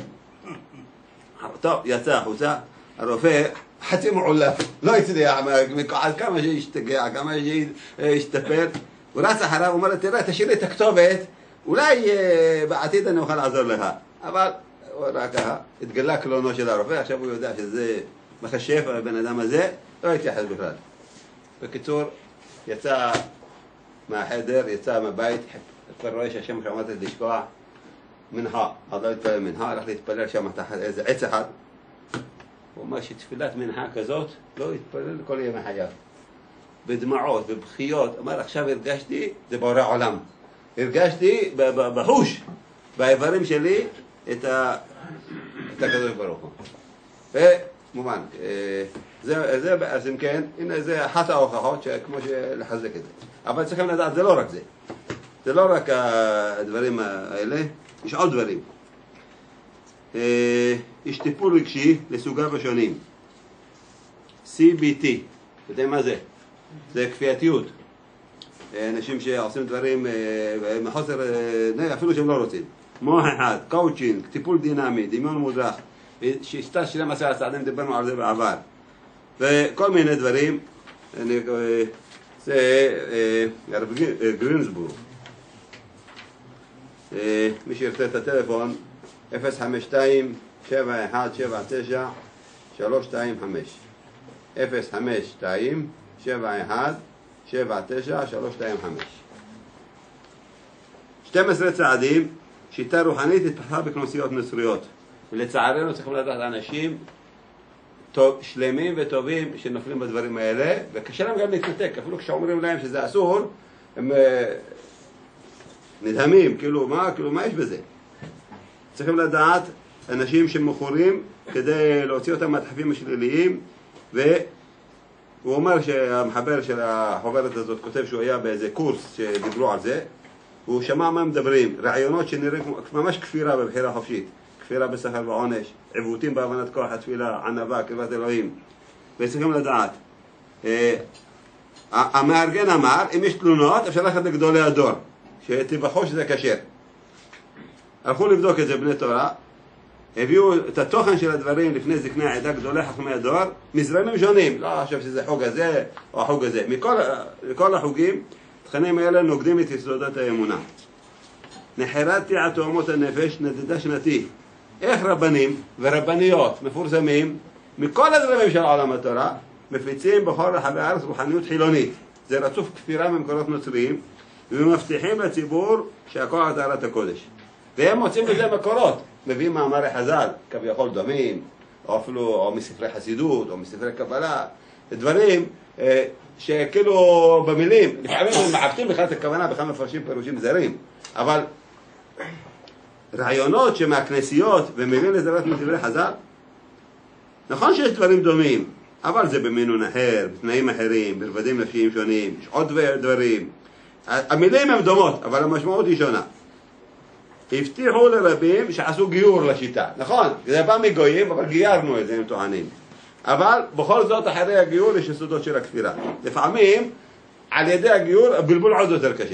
S1: טוב, יצא החוצה, הרופא חצי מעולף, לא הצליח, עד כמה שישתגע, כמה שישתפר, הוא רץ אחריו, הוא אומר לו, תראה, תשאיר לי את הכתובת, אולי בעתיד אני אוכל לעזור לך. אבל הוא ראה ככה, התגלה קלונו של הרופא, עכשיו הוא יודע שזה מחשף, הבן אדם הזה, לא התייחס בכלל. בקיצור, יצא מהחדר, יצא מהבית, כבר רואה שהשם שעמדת לשקוע, מנחה, עוד לא התפלל מנחה, הלך להתפלל שם תחת איזה עץ אחד. הוא אומר שתפילת מנחה כזאת לא התפלל כל ימי חייו. בדמעות, בבכיות, אומר עכשיו הרגשתי, זה בורא עולם. הרגשתי בחוש, באיברים שלי, את הקדוש ברוך הוא. ומובן, זה, זה, אז אם כן, הנה זה אחת ההוכחות כמו לחזק את זה. אבל צריכים לדעת, זה לא רק זה. זה לא רק הדברים האלה, יש עוד דברים. יש טיפול רגשי לסוגיו השונים. סי בי טי, אתה יודע מה זה? זה כפייתיות. אנשים שעושים דברים מחוסר, אפילו שהם לא רוצים. מוח אחד, קואוצ'ינג, טיפול דינמי, דמיון מודרך, שיטה שנים עשרה צעדים, דיברנו על זה בעבר, וכל מיני דברים. זה הרב גרינסבורג, מי שירצה את הטלפון אפס חמש שתיים שבע אחת שבע תשע שלוש שתיים חמש, אפס חמש שתיים שבע אחת שבע תשע שלוש שתיים חמש. שנים עשר צעדים, שיטה רוחנית התפתחה בכנסיות נוצריות, ולצערנו צריכים לדעת אנשים טוב, שלמים וטובים שנופלים בדברים האלה, וקשה להם גם להתנתק, אפילו כשאומרים להם שזה אסור, הם נדהמים, כאילו מה, כאילו מה יש בזה? צריכים לדעת אנשים שמכורים כדי להוציא אותם מהדחפים השליליים, והוא אומר שהמחבר של החוברת הזאת כותב שהוא היה באיזה קורס שדיברו על זה, הוא שמע מה מדברים, רעיונות שנראים ממש כפירה בבחירה חופשית, כפירה בשכר ועונש, עיוותים בהבנת כוח התפילה, ענווה, קרבת אלוהים. וצריכים לדעת, המארגן אמר, אם יש תלונות אפשר ללכת לגדולי הדור, שתבחרו שזה כשר. הלכו לבדוק את זה בני תורה, הביאו את התוכן של הדברים לפני זקני העדה, גדולי חכמי הדור, מזרמים שונים, לא חושב שזה חוג הזה או החוג הזה. מכל כל החוגים, תכנים האלה נוגדים את יסודות האמונה. נחרת תיעת תאומות הנפש, נדדה שנתי. איך רבנים ורבניות מפורסמים מכל הזרמים של עולם התורה מפיצים בכל רחבי הארץ רוחניות חילונית. זה רצוף כפירה ממקורות נוצריים, ומבטיחים לציבור שהכל על טהרת הקודש. והם מוצאים בזה מקורות, מביאים מאמרי חז"ל, כביכול דומים, או אפילו או מספרי חסידות, או מספרי קבלה, דברים אה, שכאילו במילים, לפעמים הם מעוותים בכלל את הכוונה, בכלל מפרשים פירושים זרים, אבל רעיונות שמהכנסיות ומביאים לזרת מדברי חז"ל, נכון שיש דברים דומים, אבל זה במינון אחר, בתנאים אחרים, ברבדים נפשיים שונים, יש עוד דברים. המילים הן דומות, אבל המשמעות היא שונה. הבטיחו לרבים שעשו גיור לשיטה, נכון, זה בא מגויים, אבל גיירנו את זה, הם טוענים. אבל בכל זאת אחרי הגיור יש יסודות של הכפירה. לפעמים על ידי הגיור הבלבול עוד יותר קשה.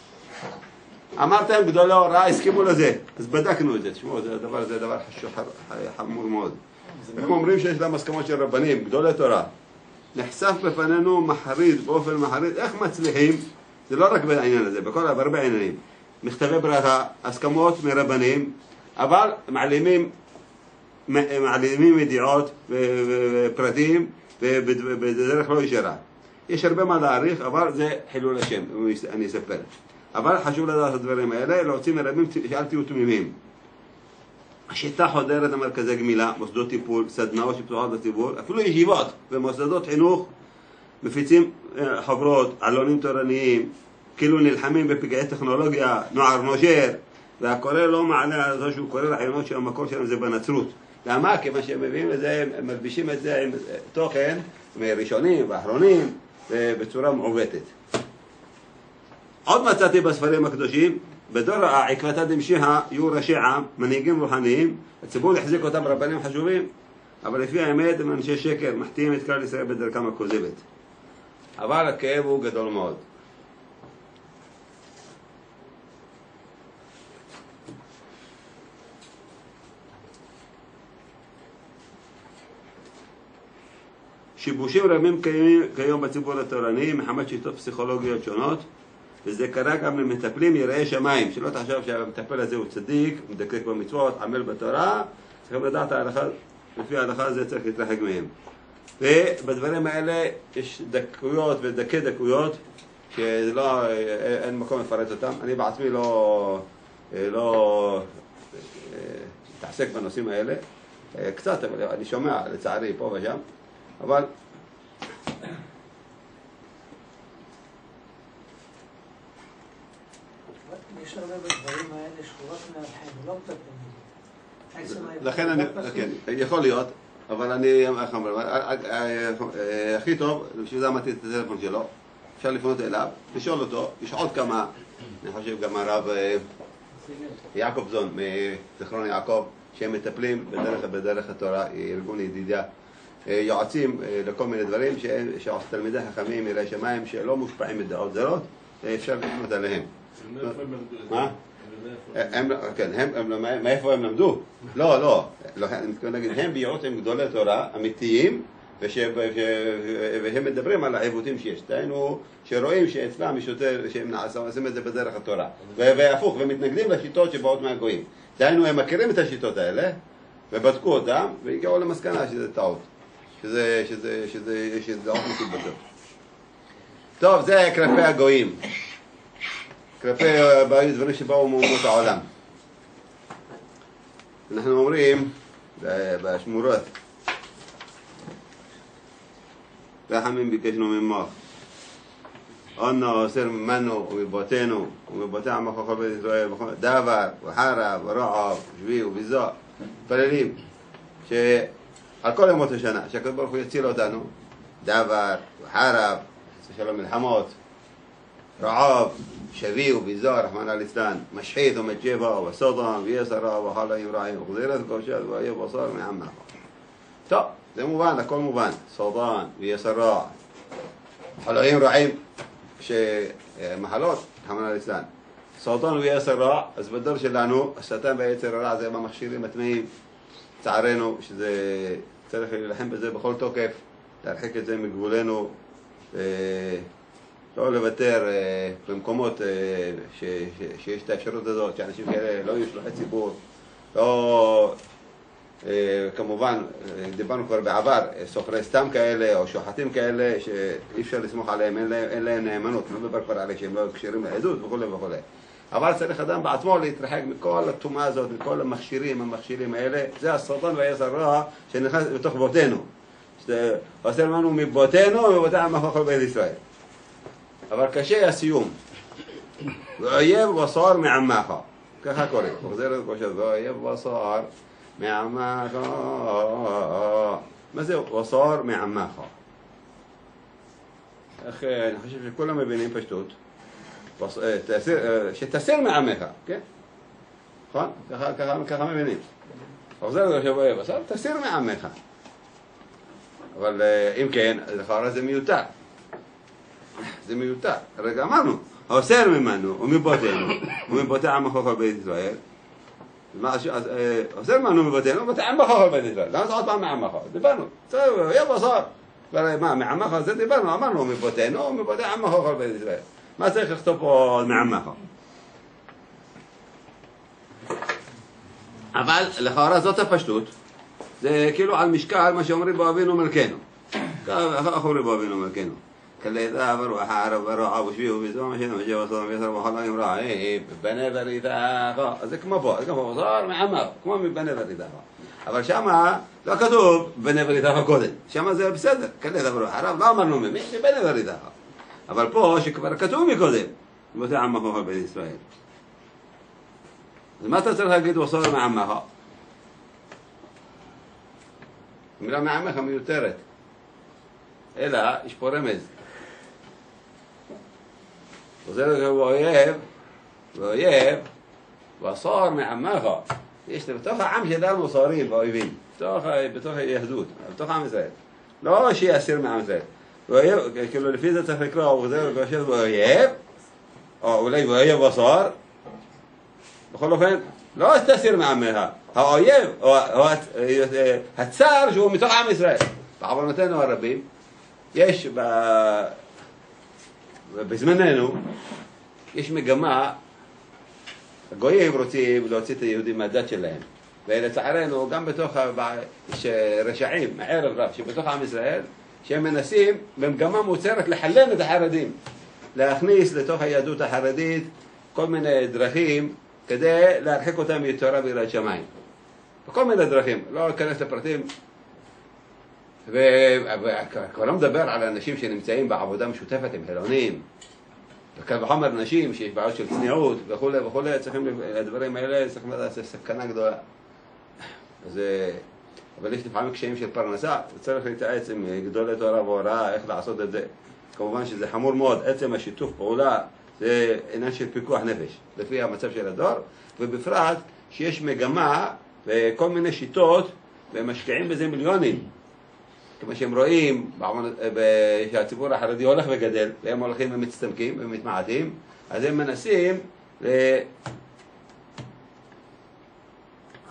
S1: אמרתם גדולי ההוראה הסכימו לזה, אז בדקנו את זה. תשמעו, זה דבר, זה דבר חמור מאוד. הם אומרים שיש להם הסכמות של רבנים, גדולי תורה. נחשף בפנינו מחריד, באופן מחריד, איך מצליחים, זה לא רק בעניין הזה, בכל הרבה עניינים. מכתבי ברכה, הסכמות מרבנים, אבל מעלימים, מעלימים ידיעות ופרטים ובדרך לא ישרה. יש הרבה מה להעריך, אבל זה חילול השם, אני אספר. אבל חשוב לדעת את הדברים האלה, להוציא מרבים שאל תהיו תמימים. השיטה חודרת למרכזי גמילה, מוסדות טיפול, סדנאות שפתוחות לציבור, אפילו ישיבות ומוסדות חינוך, מפיצים חברות, עלונים תורניים, כאילו נלחמים בפגעי טכנולוגיה, נוער נושר, והקורא לא מעלה על זה שהוא קורא רעיונות שהמקור שלהם זה בנצרות. למה? כיוון שהם מביאים את זה, הם מלבישים את זה עם תוכן מראשונים ואחרונים, בצורה מעוותת. עוד מצאתי בספרים הקדושים, בדור העקבתא דמשיחא יהיו ראשי עם, מנהיגים רוחניים, הציבור יחזיק אותם רבנים חשובים, אבל לפי האמת הם אנשי שקר, מחטיאים את כלל ישראל בדרכם הכוזבת. אבל הכאב הוא גדול מאוד. שיבושים רבים קיימים כיום בציבור התורני מחמת שיטות פסיכולוגיות שונות, וזה קרה גם למטפלים יראי שמיים, שלא תחשוב שהמטפל הזה הוא צדיק, מדקדק במצוות, עמל בתורה, צריכים לדעת ההלכה, לפי ההלכה זה צריך להתרחק מהם. ובדברים האלה יש דקויות ודקי דקויות, שלא, אין מקום לפרט אותם. אני בעצמי לא, לא מתעסק בנושאים האלה, קצת, אבל אני שומע לצערי פה ושם, אבל
S4: יש הרבה בדברים האלה שחורות מהחיים, לא מטפלים.
S1: לכן אני, כן, יכול להיות, אבל אני, הכי טוב, בשביל זה אמרתי את הטלפון שלו, אפשר לפנות אליו, לשאול אותו, יש עוד כמה, אני חושב גם הרב יעקב זון, מזיכרון יעקב, שהם מטפלים בדרך, בדרך התורה, ארגון ידידיה, יועצים לכל מיני דברים, שתלמידי חכמים יראי שמיים שלא מושפעים מדעות זרות, אפשר לפנות עליהם. מה? הם, כן, הם, הם, מאיפה הם למדו? לא, לא, לא, אני מתכוון להגיד, הם ביערות עם גדולי תורה אמיתיים, וש, וש, והם מדברים על העיוותים שיש. דהיינו, שרואים שאצלם יש יותר, שהם עושים את זה בדרך התורה. והפוך, ומתנגדים לשיטות שבאות מהגויים. דהיינו, הם מכירים את השיטות האלה, ובדקו אותם, והגיעו למסקנה שזה טעות. שזה, שזה, שזה, שזה דעות מסובכות. טוב, זה כלפי הגויים. כלפי דברים שבאו מאומות העולם. אנחנו אומרים בשמורות, רחמים ביקשנו ממך, אנו אוסר ממנו ומבותינו ומבותי עמך כל בית ישראל, דבר וחרב ורעב ושבי וביזו, פללים שעל כל ימות השנה, שהקדוש ברוך הוא יציל אותנו, דבר וחרב, שלום מלחמות, רעב, שבי וביזו, רחמנא ליצלן, משחית ומג'בה וסודום ויסרה וחלאים רעים וחזירת כושת ואיה בשר מעמך. טוב, זה מובן, הכל מובן. סודום ויסרה, חלאים רעים, שמחלות, רחמנא ליצלן. סודום ויסרה, אז בדור שלנו, השטן והיצר הרע זה במכשירים הטמאים, צערנו, שזה צריך להילחם בזה בכל תוקף, להרחיק את זה מגבולנו, לא לוותר במקומות שיש את האפשרות הזאת, שאנשים כאלה לא יהיו שלוחי ציבור, לא, כמובן, דיברנו כבר בעבר, סוחרי סתם כאלה או שוחטים כאלה שאי אפשר לסמוך עליהם, אין להם, אין להם נאמנות, לא מדבר כבר עליהם שהם לא קשירים לעדות וכו' וכו'. אבל צריך אדם בעצמו להתרחק מכל התומה הזאת, מכל המכשירים, המכשירים האלה, זה הסרטן והיצר רע שנכנס בתוך בותינו. עושה לנו מבותינו ומבותי עמך כל בית ישראל. אבל קשה הסיום. ואויב בשר מעמך. ככה קוראים. חוזר את קושת, ואויב בשר מעמך. מה זה בשר מעמך? איך, אני חושב שכולם מבינים פשטות. שתסיר מעמך, כן? נכון? ככה מבינים. חוזר את קושת, ואויב בשר, תסיר מעמך. אבל אם כן, לכאורה זה מיותר. זה מיותר. רגע אמרנו, האוסר ממנו ומבותינו ומבותי עמך כל בית ישראל. האוסר ממנו ומבותינו ומבותי עמך כל בית ישראל. למה זה עוד פעם מעמך? דיברנו. זהו, יהיה בשר. מה, מעמך זה דיברנו, אמרנו מבותינו ומבותי עמך כל בית ישראל. מה צריך לכתוב פה מעמך? אבל לכאורה זאת הפשטות. זה כאילו על משקל מה שאומרים בו אבינו מלכנו. איך אומרים בו אבינו מלכנו? כלי דבר וחרב ורעב ושבי וביזו מה שאינו מג'ה וסודום ויסר וחלאים רעים בני וריתך. אז זה כמו פה, זה כמו בשר מעמך, כמו מבני וריתך. אבל שמה לא כתוב בני וריתך קודם, שמה זה בסדר, כלי דבר וחרב, לא אמרנו ממי, זה בני וריתך. אבל פה שכבר כתוב מקודם, מבותי עמך כל בית ישראל. אז מה אתה צריך להגיד בשר מעמך? המילה מעמך מיותרת, אלא יש פה רמז. וזה ואויב, ואויב, בשר מעמך. יש בתוך העם שלנו שרים ואויבים, בתוך היהדות, בתוך עם ישראל. לא שיסיר מעם ישראל. ואויב, כאילו לפי זה צריך לקרוא, וזה ואויב, או אולי ואויב בשר, בכל אופן, לא תסיר מעמך. האויב, או הצער שהוא מתוך עם ישראל. בעוונותינו הרבים, יש בזמננו, יש מגמה, הגויים רוצים להוציא את היהודים מהדת שלהם. ולצערנו, גם בתוך, יש רשעים, מערב רב, שבתוך עם ישראל, שהם מנסים במגמה מוצרת לחלן את החרדים. להכניס לתוך היהדות החרדית כל מיני דרכים, כדי להרחיק אותם מתורה ויראת שמיים. בכל מיני דרכים, לא אכנס לפרטים. וכבר לא מדבר על אנשים שנמצאים בעבודה משותפת עם חילונים, וקל וחומר נשים שיש בעיות של צניעות וכו' וכו', צריכים לדברים האלה, צריכים לדעת סכנה גדולה. אז, אבל יש לפעמים קשיים של פרנסה, וצריך להתייעץ עם גדולי תורה והוראה איך לעשות את זה. כמובן שזה חמור מאוד, עצם השיתוף פעולה זה עניין של פיקוח נפש, לפי המצב של הדור, ובפרט שיש מגמה וכל מיני שיטות, והם משקיעים בזה מיליונים. כמו שהם רואים שהציבור החרדי הולך וגדל, והם הולכים ומצטמקים ומתמעטים, אז הם מנסים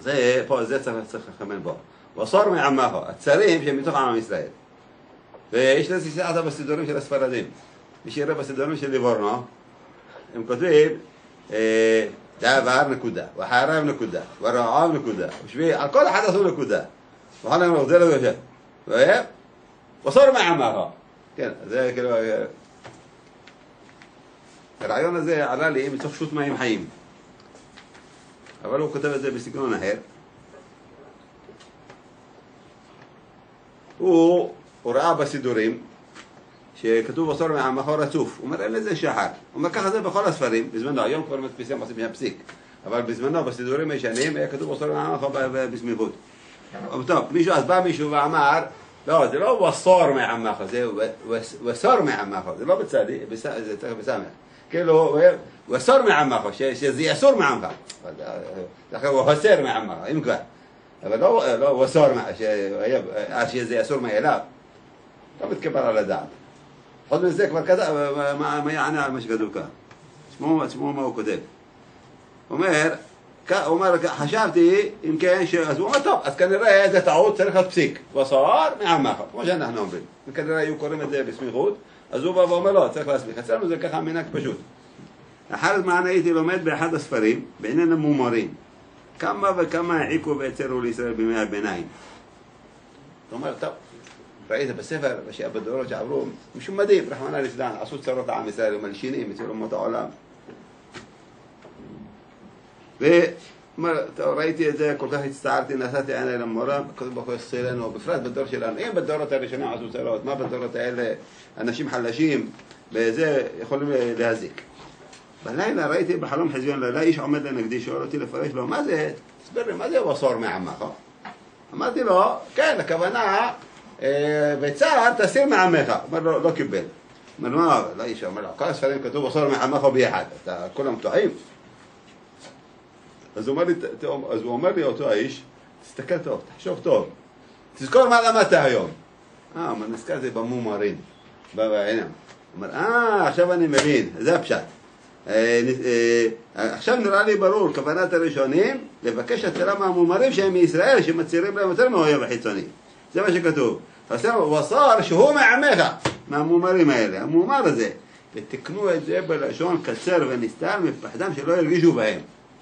S1: זה, פה, זה צריך, צריך לכוון בו. וסור מעמך, הצרים שהם מתוך עם ישראל. ויש לזה סייעתא בסידורים של הספרדים. מי שיראה בסידורים של ליבורנו, הם כותבים דבר נקודה, וחרב נקודה, ורעב נקודה, ושבי, על כל אחד עשו נקודה. וכל הם עובדים לזה יושב. וסור מעמך. כן, זה כאילו... הרעיון הזה עלה לי מתוך פשוט מים חיים. אבל הוא כותב את זה בסגנון אחר. הוא, הוא ראה בסידורים שכתוב בסור מעמך רצוף. הוא אומר, אין לזה שחר. הוא אומר, ככה זה בכל הספרים. בזמנו, היום כבר מדפיסים עושים מהפסיק. אבל בזמנו, בסידורים הישנים, היה כתוב בסור מעמך בסמיכות. טוב, מישהו, אז בא מישהו ואמר, לא, זה לא וסור מעמך, זה וסור מעמך. זה לא בצדי, זה צריך בסמך. כאילו, וסור מעמך, שזה יסור מעמך. הוא הסר מעמך, אם כבר. אבל לא וסור, שזה יסור מאליו. לא מתקבל על הדעת. חוץ מזה כבר כתב, מה יענה על מה שכתוב כאן? תשמעו מה הוא כותב. הוא אומר, חשבתי, אם כן, אז הוא אומר, טוב, אז כנראה זה טעות, צריך להיות פסיק. וסור מעמך, כמו שאנחנו אומרים. וכנראה היו קוראים את זה בסמיכות, אז הוא בא ואומר, לא, צריך להסמיך. אצלנו זה ככה מנהג פשוט. אחר זמן הייתי לומד באחד הספרים, בעניין המומרים. כמה וכמה העיקו והצרו לישראל בימי הביניים. זאת אומרת, טוב, ראית בספר, בשעה בדורות שעברו, משום מדהים, רחמנא ליצלן, עשו צרות לעם ישראל, מלשינים, אצל אומות העולם. וראיתי את זה, כל כך הצטערתי, נשאתי עיני למורה, הקדוש ברוך הוא יחסיר לנו, בפרט בדור שלנו. אם בדורות הראשונים עשו צרות, מה בדורות האלה, אנשים חלשים, וזה יכולים להזיק. בלילה ראיתי בחלום חזיון לילה, איש עומד לנגדי, שואל אותי לפרש לו, מה זה? תסביר לי, מה זה וסור מעמך? אמרתי לו, כן, הכוונה, בצער תסיר מעמך. אומר לו, לא קיבל. אומר לו, לא, איש אומר לו, כל הספרים כתוב וסור מעמך ביחד, אתה כולם טועים. אז הוא אומר לי אותו האיש, תסתכל טוב, תחשוב טוב, תזכור מה למדת היום. אה, אבל נזכר זה במומרים, בעינם. הוא אומר, אה, עכשיו אני מבין, זה הפשט. עכשיו נראה לי ברור, כוונת הראשונים, לבקש הצלה מהמומרים שהם מישראל, שמצהירים להם יותר מהאויב החיצוני. זה מה שכתוב. וסור שהוא מעמך, מהמומרים האלה, המומר הזה. ותקנו את זה בלשון קצר ונסתר, מפחדם שלא ירגישו בהם.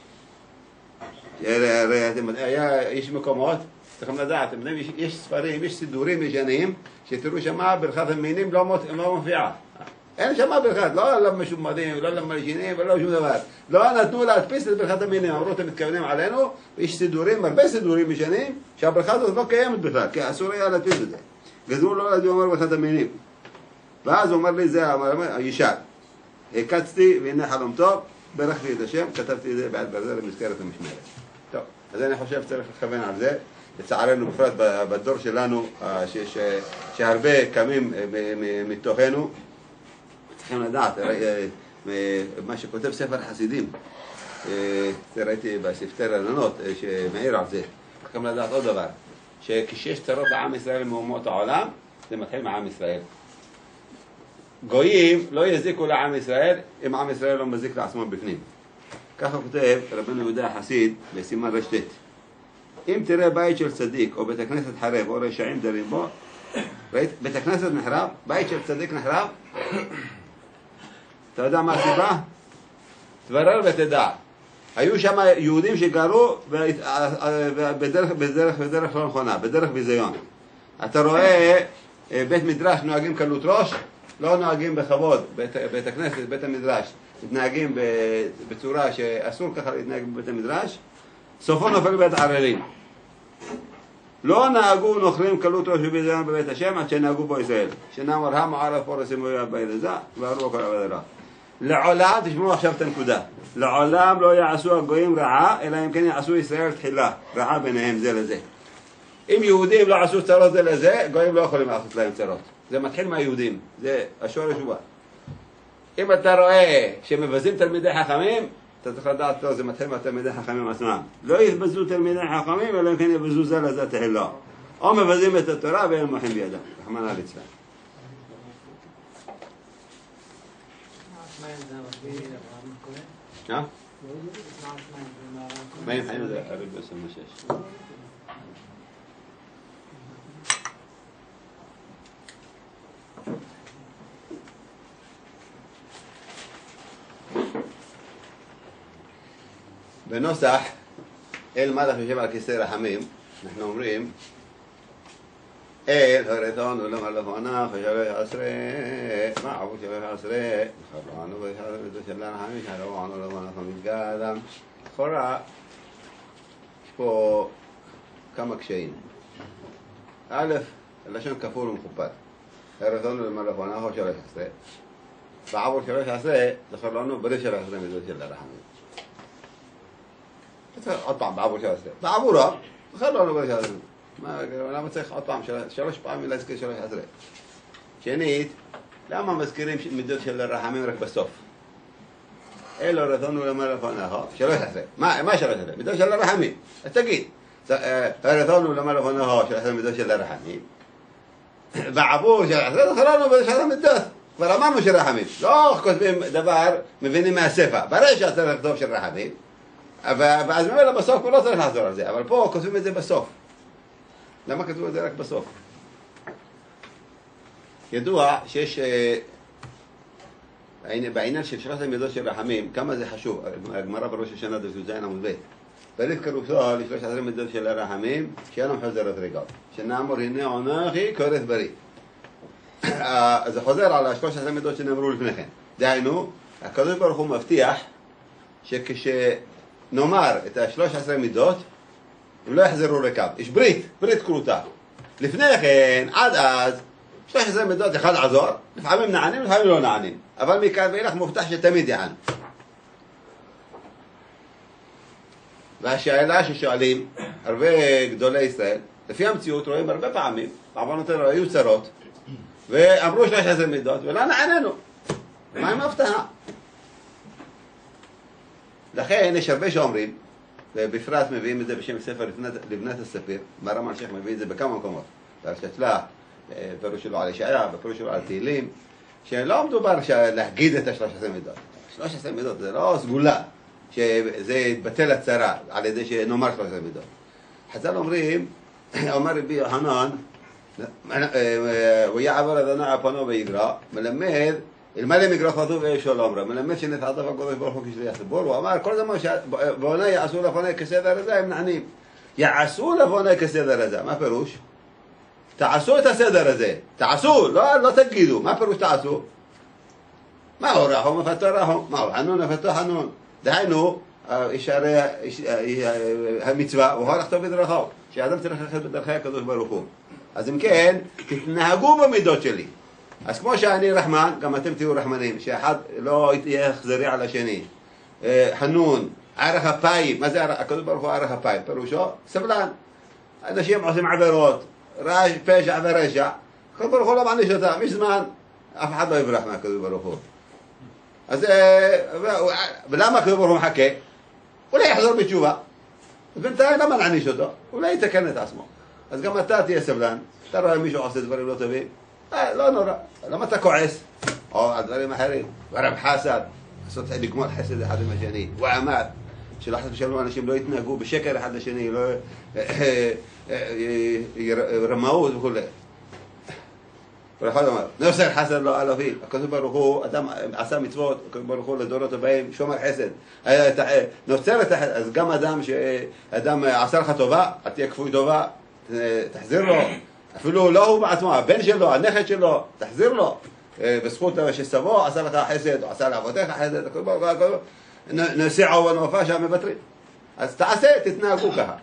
S1: יש מקומות, צריכים לדעת, יש ספרים, יש סידורים ישנים, שתראו שמה ברכת המינים לא מופיעה. אין שמה ברכת, לא למשומדים, לא למלשינים ולא שום דבר. לא נתנו להדפיס את ברכת המינים, אמרו אתם מתכוונים עלינו, ויש סידורים, הרבה סידורים ישנים, שהברכה הזאת לא קיימת בכלל, כי אסור היה להדפיס את זה. גזרו לא לדעו אומר ברכת המינים. ואז הוא אומר לי, זה הישר. הקצתי, והנה חלום טוב, ברכתי את השם, כתבתי את זה בעד ברזל למזכרת המשמרת. טוב, אז אני חושב שצריך לכוון על זה. לצערנו, בפרט בדור שלנו, שהרבה קמים מתוכנו, צריכים לדעת, מה שכותב ספר חסידים, ראיתי בספרי רעננות שמעיר על זה, צריכים לדעת עוד דבר, שכשיש צרות לעם ישראל מאומות העולם, זה מתחיל מעם ישראל. גויים לא יזיקו לעם ישראל, אם עם ישראל לא מזיק לעצמו בפנים. ככה כותב רבנו יהודה החסיד בסימן רשתת. אם תראה בית של צדיק או בית הכנסת חרב או רשעים דרים בו, ראית? בית הכנסת נחרב, בית של צדיק נחרב, אתה יודע מה הסיבה? תברר ותדע. היו שם יהודים שגרו בדרך, בדרך, בדרך לא נכונה, בדרך ביזיון. אתה רואה בית מדרש נוהגים קלות ראש, לא נוהגים בכבוד, בית, בית הכנסת, בית המדרש, מתנהגים בצורה שאסור ככה להתנהג בבית המדרש, סופו נופל בבית ערערים. לא נהגו נוכרים קלות ראש וביזיון בבית השם עד שנהגו בו ישראל. שנאמר המו ערף פורס אמויה בילזה ואמרו כל עבד אלוה. לעולם, תשמעו עכשיו את הנקודה, לעולם לא יעשו הגויים רעה, אלא אם כן יעשו ישראל תחילה, רעה ביניהם זה לזה. אם יהודים לא עשו צרות זה לזה, גויים לא יכולים לעשות להם צרות. זה מתחיל מהיהודים, זה השורש הוא. אם אתה רואה שמבזים תלמידי חכמים, אתה צריך לדעת לו, זה מתחיל מהתלמידי חכמים עצמם. לא יבזו תלמידי חכמים, אלא אם כן יבזו זה לזה תחילה. או מבזים את התורה והם מוחים בידם. רחמנא ליצלן.
S4: מה העמדה רבי אברהם הכהן?
S1: אה? מים חיים זה הרי בעשרים ושש. בנוסח, אל מלך יושב על כיסא רחמים, אנחנו אומרים, אל הרצון ולמר לפניו ושלוש עשרה, מה עבור שלוש עשרה, חרענו ושלוש של הרחמים, שרענו למלך המסגדם. לכאורה, יש פה כמה קשיים. א', לשון כפול ומכופל. הרצון ולמר לפניו ושלוש עשרה. בעבור שלוש עשרה, חרענו בלי שלוש עשרה מידות של הרחמים. עוד פעם, בעבור שלוש עשרה. בעבורה, חרענו בלי שלוש עשרה. למה צריך עוד פעם, שלוש פעמים להזכיר שלוש עשרה? שנית, למה מזכירים מידות של הרחמים רק בסוף? אלו רצונו למר לפניך, שלוש עשרה. מה שלוש עשרה? מידות של הרחמים. אז תגיד, רצונו למר לפניך, שלוש עשרה מידות של הרחמים. בעבור שלוש עשרה, חרענו בלי שלוש מידות. כבר אמרנו של רחמים. לא כותבים דבר, מבינים מהספר. ברי שצריך לכתוב של רחמים. ואז ממילא בסוף כבר לא צריך לחזור על זה. אבל פה כותבים את זה בסוף. למה כתבו את זה רק בסוף? ידוע שיש, בעניין של שלושת המידות של רחמים, כמה זה חשוב, הגמרא בראש השנה דף י"ז עמוד ב'. ברית קרוסו לשלושת המידות של הרחמים, שאינם חוזרת רגל. שנאמר הנה עונכי כורת ברית. זה חוזר על השלושת המידות שנאמרו לפני כן. דהיינו, הקדוש ברוך הוא מבטיח שכשנאמר את השלוש עשרה מידות, הם לא יחזרו ריקם. יש ברית, ברית כרותה. לפני כן, עד אז, שלוש עשרה מידות אחד עזור, לפעמים נענים, לפעמים לא נענים. אבל מכאן ואילך מובטח שתמיד יענו. והשאלה ששואלים, הרבה גדולי ישראל, לפי המציאות רואים הרבה פעמים, בעוונותינו היו צרות, ואמרו שלוש עשרה מידות, ולא נענינו. מה עם ההבטחה? לכן יש הרבה שאומרים, ובפרט מביאים את זה בשם ספר לבנת הספיר, מרם אלשיך מביא את זה בכמה מקומות. פרשת שלח, פירוש שלו על ישעיה, ופירוש שלו על תהילים, שלא מדובר להגיד את השלוש עשרה מידות. שלוש עשרה מידות זה לא סגולה, שזה יתבטל הצרה על ידי שנאמר שלוש עשרה מידות. חז"ל אומרים, אומר רבי יוחנן, הוא יעבור אדוני על פנו ויגרע, מלמד, אלמלא מגרע חטאו ואיש לא אמרה, מלמד שנתעטף הקדוש ברוך הוא כשליח ציבור, הוא אמר, כל זמן שבעוני יעשו לפני כסדר הזה, הם נענים. יעשו לפני כסדר הזה, מה פירוש? תעשו את הסדר הזה, תעשו, לא, לא תגידו, מה פירוש תעשו? מה הוא רחום מפתו רחום, מה הוא חנון מפתו חנון. דהיינו, יש הרי המצווה, הוא יכול לכתוב בדרכו, שאדם צריך ללכת בדרכי הקדוש ברוך הוא. אז אם כן, תתנהגו במידות שלי. אז כמו שאני רחמן, גם אתם תהיו רחמנים, שאחד לא יהיה אכזרי על השני. חנון, ערך אפיים, מה זה הקדוש ברוך הוא ערך אפיים? פירושו, סבלן. אנשים עושים עבירות, פשע ורשע, הקדוש ברוך הוא לא מעניש אותם, יש זמן, אף אחד לא יברח מהקדוש ברוך הוא. אז ולמה הקדוש ברוך הוא מחכה? אולי יחזור בתשובה. אז בינתיים למה נעניש אותו? אולי יתקן את עצמו. אז גם אתה תהיה סבלן, אתה רואה מישהו עושה דברים לא טובים, לא נורא, למה אתה כועס? או על דברים אחרים, ורב חסד, לעשות לגמול חסד אחד עם השני, ועמד, שלחת ושלום אנשים לא יתנהגו בשקר אחד לשני, לא רמאות וכו'. כל אחד אומר, נוסר חסד לא אלפי, הקדוש ברוך הוא, אדם עשה מצוות, הקדוש ברוך הוא לדורות הבאים, שומר חסד, נוצר את החסד, אז גם אדם שאדם עשה לך טובה, אל תהיה כפוי טובה, תחזיר לו, אפילו לא הוא בעצמו, הבן שלו, הנכד שלו, תחזיר לו, בזכות שסבו עשה לך חסד, או עשה לאבותיך חסד, נסיעו ונופע שם מבטרים. אז תעשה, תתנהגו ככה.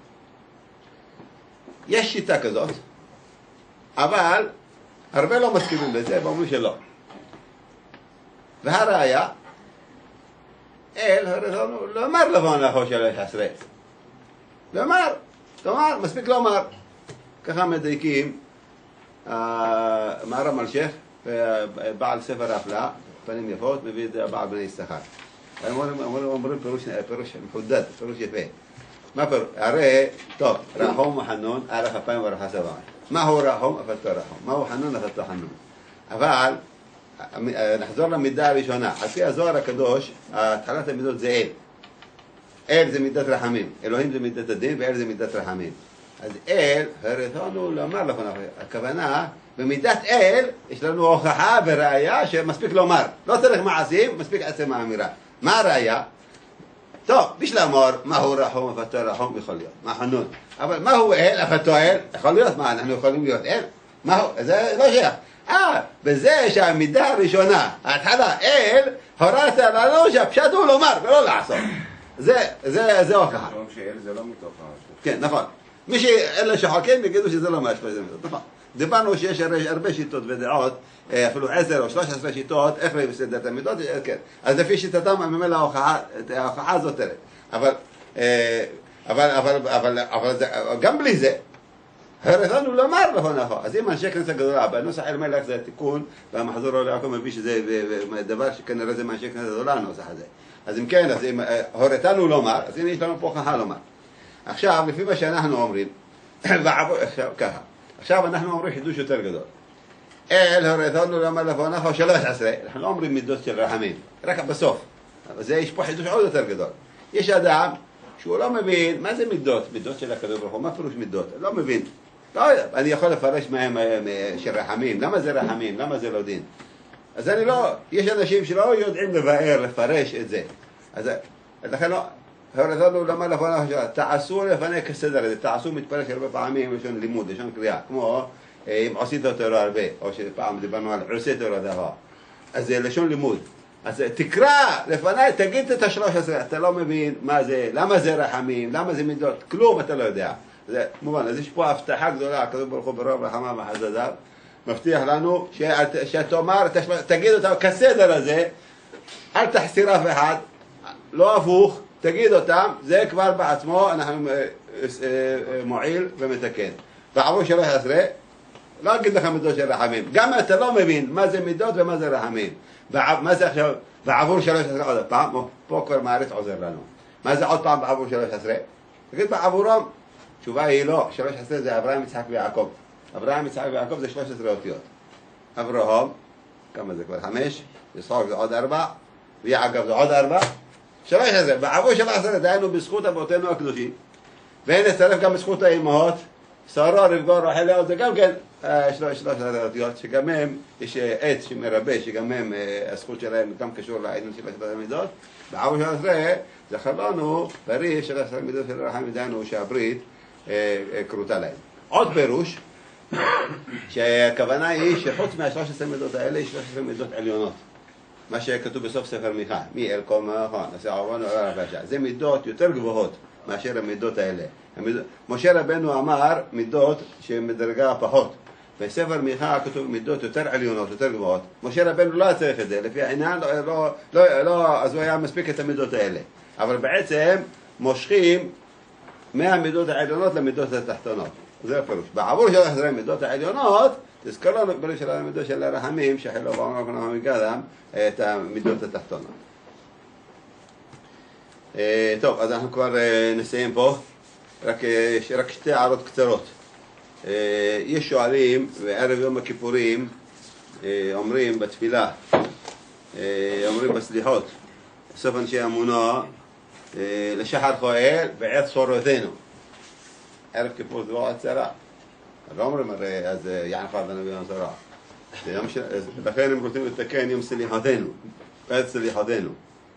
S1: יש שיטה כזאת, אבל הרבה לא מסכימים בזה, ואומרים שלא. והראיה, אל הרצון לומר לבון לאחו שלוש עשרה. לומר, כלומר, מספיק לומר. ככה מדייקים מרם אלשיך, בעל ספר ההפלאה, פנים יפות, מביא את זה הבעל בני יששכר. אומרים פירוש מחודד, פירוש יפה. מה פירוש? הרי, טוב, רחום וחנון, ערך אפיים ורחה סביים. מהו רחום? אפתו רחום. מהו חנון? אפתו חנון. אבל, נחזור למידה הראשונה. על פי הזוהר הקדוש, התחלת המידות זה אל. אל זה מידת רחמים, אלוהים זה מידת הדין ואל זה מידת רחמים. אז אל, הרצונו לומר לפניו, הכוונה, במידת אל יש לנו הוכחה וראיה שמספיק לומר, לא צריך מעשים, מספיק עצם האמירה. מה הראיה? טוב, בשביל לומר מהו רחום, אף אתה רחום, יכול להיות, מה חנון. אבל מהו אל, אף אתה אל, יכול להיות, מה אנחנו יכולים להיות אל? מהו, זה לא שייך. אה, בזה שהמידה הראשונה, ההתחלה, אל, הורדת לנו שהפשט הוא לומר ולא לעשות. זה, זה, זה הוכחה.
S5: אומרים שאל זה לא מתוך ה...
S1: כן, נכון. מי שאלה שחוקים יגידו שזה לא מהשלוש עשרה מידות, נכון. דיברנו שיש הרבה שיטות ודעות, אפילו עשר או שלוש עשרה שיטות, איך לסדר את המידות, כן. אז לפי שיטתם, ממילא ההוכחה הזאת תרד. אבל, אבל, אבל, אבל, אבל גם בלי זה, הרצונו לומר לפניו. אז אם אנשי כנסת גדולה, בנוסח אלימלך זה תיקון, והמחזור יעקב מביא שזה דבר שכנראה זה מאנשי כנסת גדולה, הנוסח הזה. אז אם כן, אז אם הרצונו לומר, אז הנה יש לנו פה הוכחה לומר. עכשיו, לפי מה שאנחנו אומרים, ככה, עכשיו אנחנו אומרים חידוש יותר גדול. אל הרצונו לומר לפניו שלוש עשרה, אנחנו לא אומרים מידות של רחמים, רק בסוף. אבל זה יש פה חידוש עוד יותר גדול. יש אדם שהוא לא מבין, מה זה מידות? מידות של הקדוש ברוך הוא, מה פירוש מידות? לא מבין. לא יודע, אני יכול לפרש מהם של רחמים, למה זה רחמים, למה זה לא דין? אז אני לא, יש אנשים שלא יודעים לבאר, לפרש את זה. אז לכן לא, הרצונו לומר לפניו, תעשו לפני כסדר הזה, תעשו מתפרש הרבה פעמים, לשון לימוד, לשון קריאה, כמו אם עשית תורה הרבה, או שפעם דיברנו על עושה תורה דבר. אז זה לשון לימוד. אז תקרא לפניי, תגיד את השלוש עשרה, אתה לא מבין מה זה, למה זה רחמים, למה זה מידות, כלום אתה לא יודע. זה מובן, אז יש פה הבטחה גדולה, הקדוש ברוך הוא ברוב רחמה וחסדיו, מבטיח לנו שתאמר, תגיד אותם כסדר הזה, אל תחסיר אף אחד, לא הפוך, תגיד אותם, זה כבר בעצמו אנחנו מועיל ומתקן. בעבור שלוש עשרה, לא אגיד לך מידות של רחמים, גם אתה לא מבין מה זה מידות ומה זה רחמים. מה זה עכשיו, בעבור שלוש עשרה עוד פעם, פה כבר מעריץ עוזר לנו. מה זה עוד פעם בעבור שלוש עשרה? תגיד בעבורם, תשובה היא לא, שלוש עשרה זה אברהם, יצחק ויעקב. אברהם, יצחק ויעקב זה שלוש עשרה אותיות. אברהם, כמה זה כבר? חמש, יצחק זה עוד ארבע, ויעקב זה עוד ארבע, שלוש עשרה. בעבור שלוש עשרה דהיינו בזכות אבותינו הקדושים, והנה נצטרף גם בזכות האמהות, שרה, רבקה, רחל, לאה, זה גם כן שלוש עשרה אותיות, שגם הם, יש עץ שמרבה, שגם הם, הזכות שלהם גם קשור לעניין של שלוש עשרה מידות. בעבור שלוש עשרה, זכר לנו, בריא שלוש עשרה מידות של רחם ידענו שהברית קרותה להם. עוד פירוש, שהכוונה היא שחוץ מה-שלוש עשרה מידות האלה, יש שלוש עשרה מידות עליונות. מה שכתוב בסוף ספר מיכה, מי אל כל נכון, עשה עורבנו עבר הפשע. זה מידות יותר גבוהות מאשר המידות האלה. משה רבנו אמר מידות שמדרגה פחות. בספר מיכה כתוב מידות יותר עליונות, יותר גבוהות. משה רבנו לא צריך את זה, לפי העניין, לא, לא, לא, לא, אז הוא היה מספיק את המידות האלה. אבל בעצם מושכים מהמידות העליונות למידות התחתונות. זה הפירוש. בעבור של עשרה מידות העליונות, תזכרו בריש של המידות של הרחמים, שחילו ואומרו כנראה מגדם, את המידות התחתונות. טוב, אז אנחנו כבר נסיים פה. רק, רק שתי הערות קצרות. יש שואלים, בערב יום הכיפורים, אומרים בתפילה, אומרים בסליחות, סוף אנשי אמונה, לשחר חואל בעת צורותינו. ערב כיפור זה לא הצהרה. לא אומרים הרי, אז יען חד הנביא הצהרה. לכן הם רוצים לתקן יום סליחתנו, בעת סליחתנו.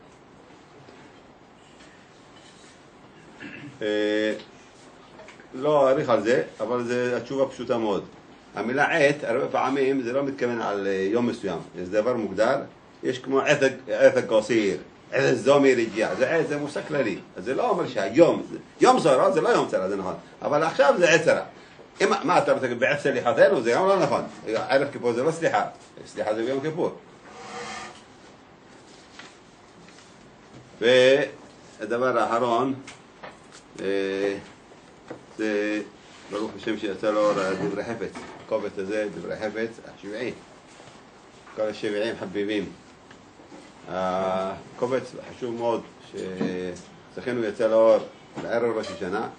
S1: לא אריך על זה, אבל זה התשובה פשוטה מאוד. המילה עת, הרבה פעמים זה לא מתכוון על יום מסוים, זה דבר מוגדר, יש כמו עת קוסיר, עת זומר הגיע, זה עת, זה מושג כללי, אז זה לא אומר שהיום, יום צרה זה לא יום צרה, זה נכון, אבל עכשיו זה עת צרה. מה אתה רוצה להגיד, בעת סליחתנו, זה גם לא נכון, ערב כיפור זה לא סליחה, סליחה זה ביום כיפור. והדבר האחרון, זה ברוך השם שיצא לו דברי חפץ, הקובץ הזה, דברי חפץ, השבעי, כל השבעים חביבים. הקובץ חשוב מאוד שזכינו יצא לאור בערב ראש השנה,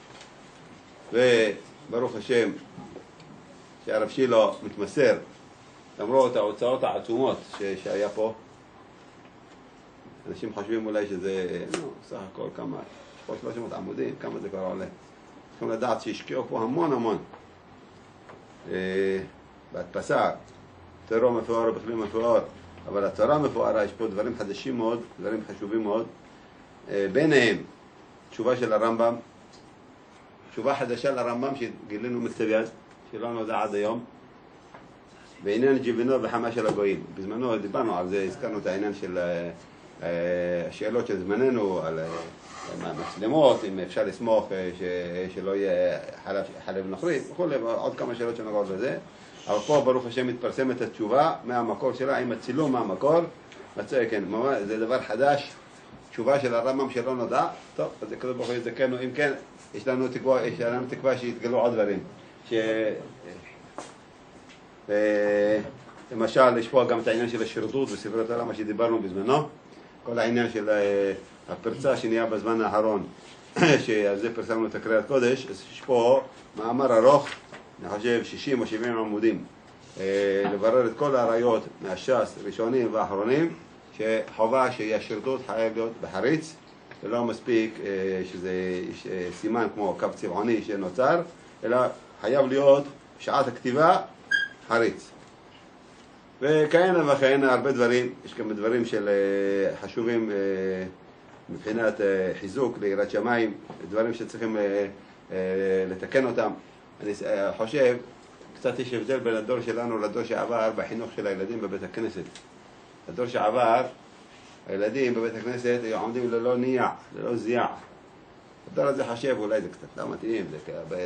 S1: וברוך השם שהרב שילה מתמסר, למרות ההוצאות העצומות שהיה פה. אנשים חושבים אולי שזה, נו, סך הכל כמה פה שלוש מאות עמודים, כמה זה כבר עולה. צריכים לדעת שהשקיעו פה המון המון. בהדפסה, תורה מפואר בכלים מפואר, אבל התורה מפוארה, יש פה דברים חדשים מאוד, דברים חשובים מאוד. ביניהם, תשובה של הרמב"ם, תשובה חדשה לרמב"ם שגילינו מכתב יד, שלא נודע עד היום, בעניין ג'יבינו וחמה של הגויים. בזמנו דיברנו על זה, הזכרנו את העניין של השאלות של זמננו, על המצלמות, אם אפשר לסמוך שלא יהיה חלב, חלב נוכרי, וכו', עוד כמה שאלות שנוגעות לזה. אבל פה ברוך השם מתפרסם את התשובה מהמקור שלה, עם הצילום מהמקור, מצא, כן, זה דבר חדש, תשובה של הרמב"ם שלא נודע. טוב, אז כזה ברוך הוא יזכנו, אם כן, יש לנו תקווה, יש לנו תקווה שיתגלו עוד דברים. ש... למשל, יש פה גם את העניין של השרדות בספרי התורה, מה שדיברנו בזמנו, כל העניין של הפרצה שנהיה בזמן האחרון, שעל זה פרסמנו את הקריאת קודש. אז יש פה מאמר ארוך, אני חושב שישים או שבעים עמודים, לברר את כל הראיות מהש"ס, ראשונים ואחרונים, שחובה שהשרדות חייב להיות בחריץ, ולא מספיק שזה סימן כמו קו צבעוני שנוצר, אלא חייב להיות שעת הכתיבה חריץ. וכהנה וכהנה הרבה דברים, יש כמה דברים של חשובים מבחינת חיזוק ליראת שמיים, דברים שצריכים לתקן אותם. אני חושב, קצת יש הבדל בין הדור שלנו לדור שעבר בחינוך של הילדים בבית הכנסת. הדור שעבר, הילדים בבית הכנסת היו עומדים ללא ניע, ללא זיע. הדור הזה חשב, אולי זה קצת לא מתאים, זה כרבה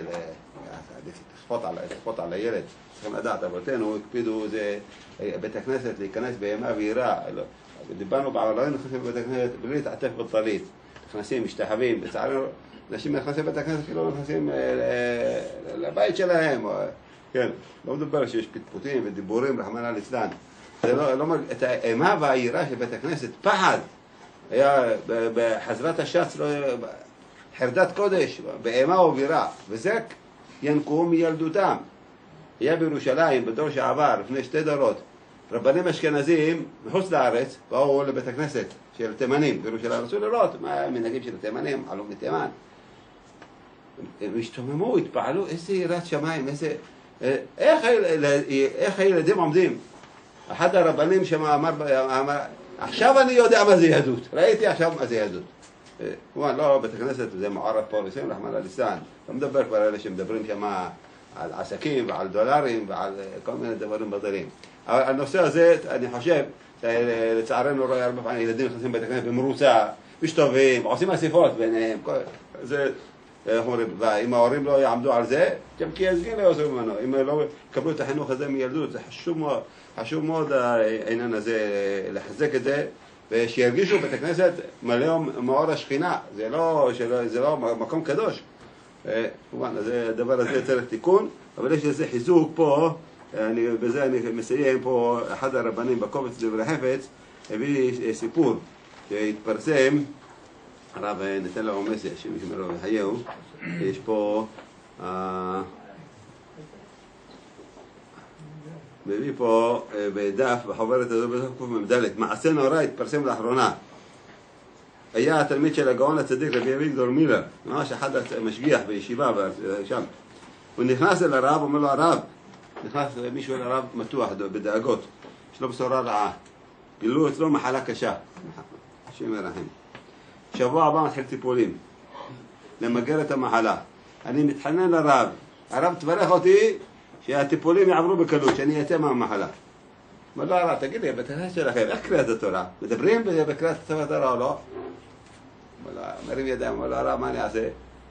S1: לכפות על הילד. צריכים לדעת, אבותינו הקפידו זה בית הכנסת להיכנס בימה ויראה. דיברנו בעבר, לא נכנסים בבית הכנסת בלי להתעטף בטלית. נכנסים, משתחווים, בצערנו, אנשים נכנסים בבית הכנסת כאילו נכנסים לבית שלהם. כן, לא מדבר שיש פטפוטים ודיבורים, רחמנא ליצלן. זה לא, לא, את האימה והיראה של בית הכנסת, פחד. היה בחזרת הש"ץ, לא, חרדת קודש, באימה וביראה. וזה ינקו מילדותם. היה בירושלים, בדור שעבר, לפני שתי דורות, רבנים אשכנזים מחוץ לארץ באו לבית הכנסת של תימנים בירושלים, רצו לראות מה המנהגים של התימנים, עלו מתימן. הם השתוממו, התפעלו, איזה יראת שמיים, איזה... איך, איך הילדים עומדים? אחד הרבנים שמה אמר, אמר, עכשיו אני יודע מה זה יהדות, ראיתי עכשיו מה זה יהדות. הוא אמר, לא, בית הכנסת זה מערב פה, וסיים רחמנא ליצלן. לא מדבר כבר אלה שמדברים שם על עסקים ועל דולרים ועל כל מיני דברים בדלים. אבל הנושא הזה, אני חושב, לצערנו רואה הרבה פעמים ילדים נכנסים בית הכנסת במרוצה, משתובבים, עושים אסיפות ביניהם. זה, איך אומרים, ואם ההורים לא יעמדו על זה, גם כי יזגין לא יעשו ממנו. אם לא יקבלו את החינוך הזה מילדות, זה חשוב מאוד, חשוב מאוד העניין הזה, לחזק את זה, ושירגישו בית הכנסת מלא מאור השכינה. זה לא, זה לא מקום קדוש. כמובן, הדבר הזה צריך תיקון, אבל יש לזה חיזוק פה, אני, בזה אני מסיים פה, אחד הרבנים בקובץ דברי חפץ, הביא סיפור שהתפרסם, הרב ניתן לו מסר, שמישהו מרוב חייהו, יש פה, מביא פה בדף, בחוברת הזו בסוף קמ"ד, מעשה נורא התפרסם לאחרונה. היה התלמיד של הגאון הצדיק רבי אביגדור מילר, ממש אחד המשגיח בישיבה שם. הוא נכנס אל הרב, אומר לו הרב, נכנס מישהו אל הרב מתוח בדאגות, יש לו בשורה רעה, גילו אצלו מחלה קשה, השם ירחם. שבוע הבא מתחיל טיפולים, למגר את המחלה. אני מתחנן לרב, הרב תברך אותי שהטיפולים יעברו בקלות, שאני אצא מהמחלה. אומר לו הרב, תגיד לי, בתכנס שלכם, איך קריאת התורה? מדברים בקריאת התורה או לא? מרים ידיים, אומר לו הרב, מה אני אעשה?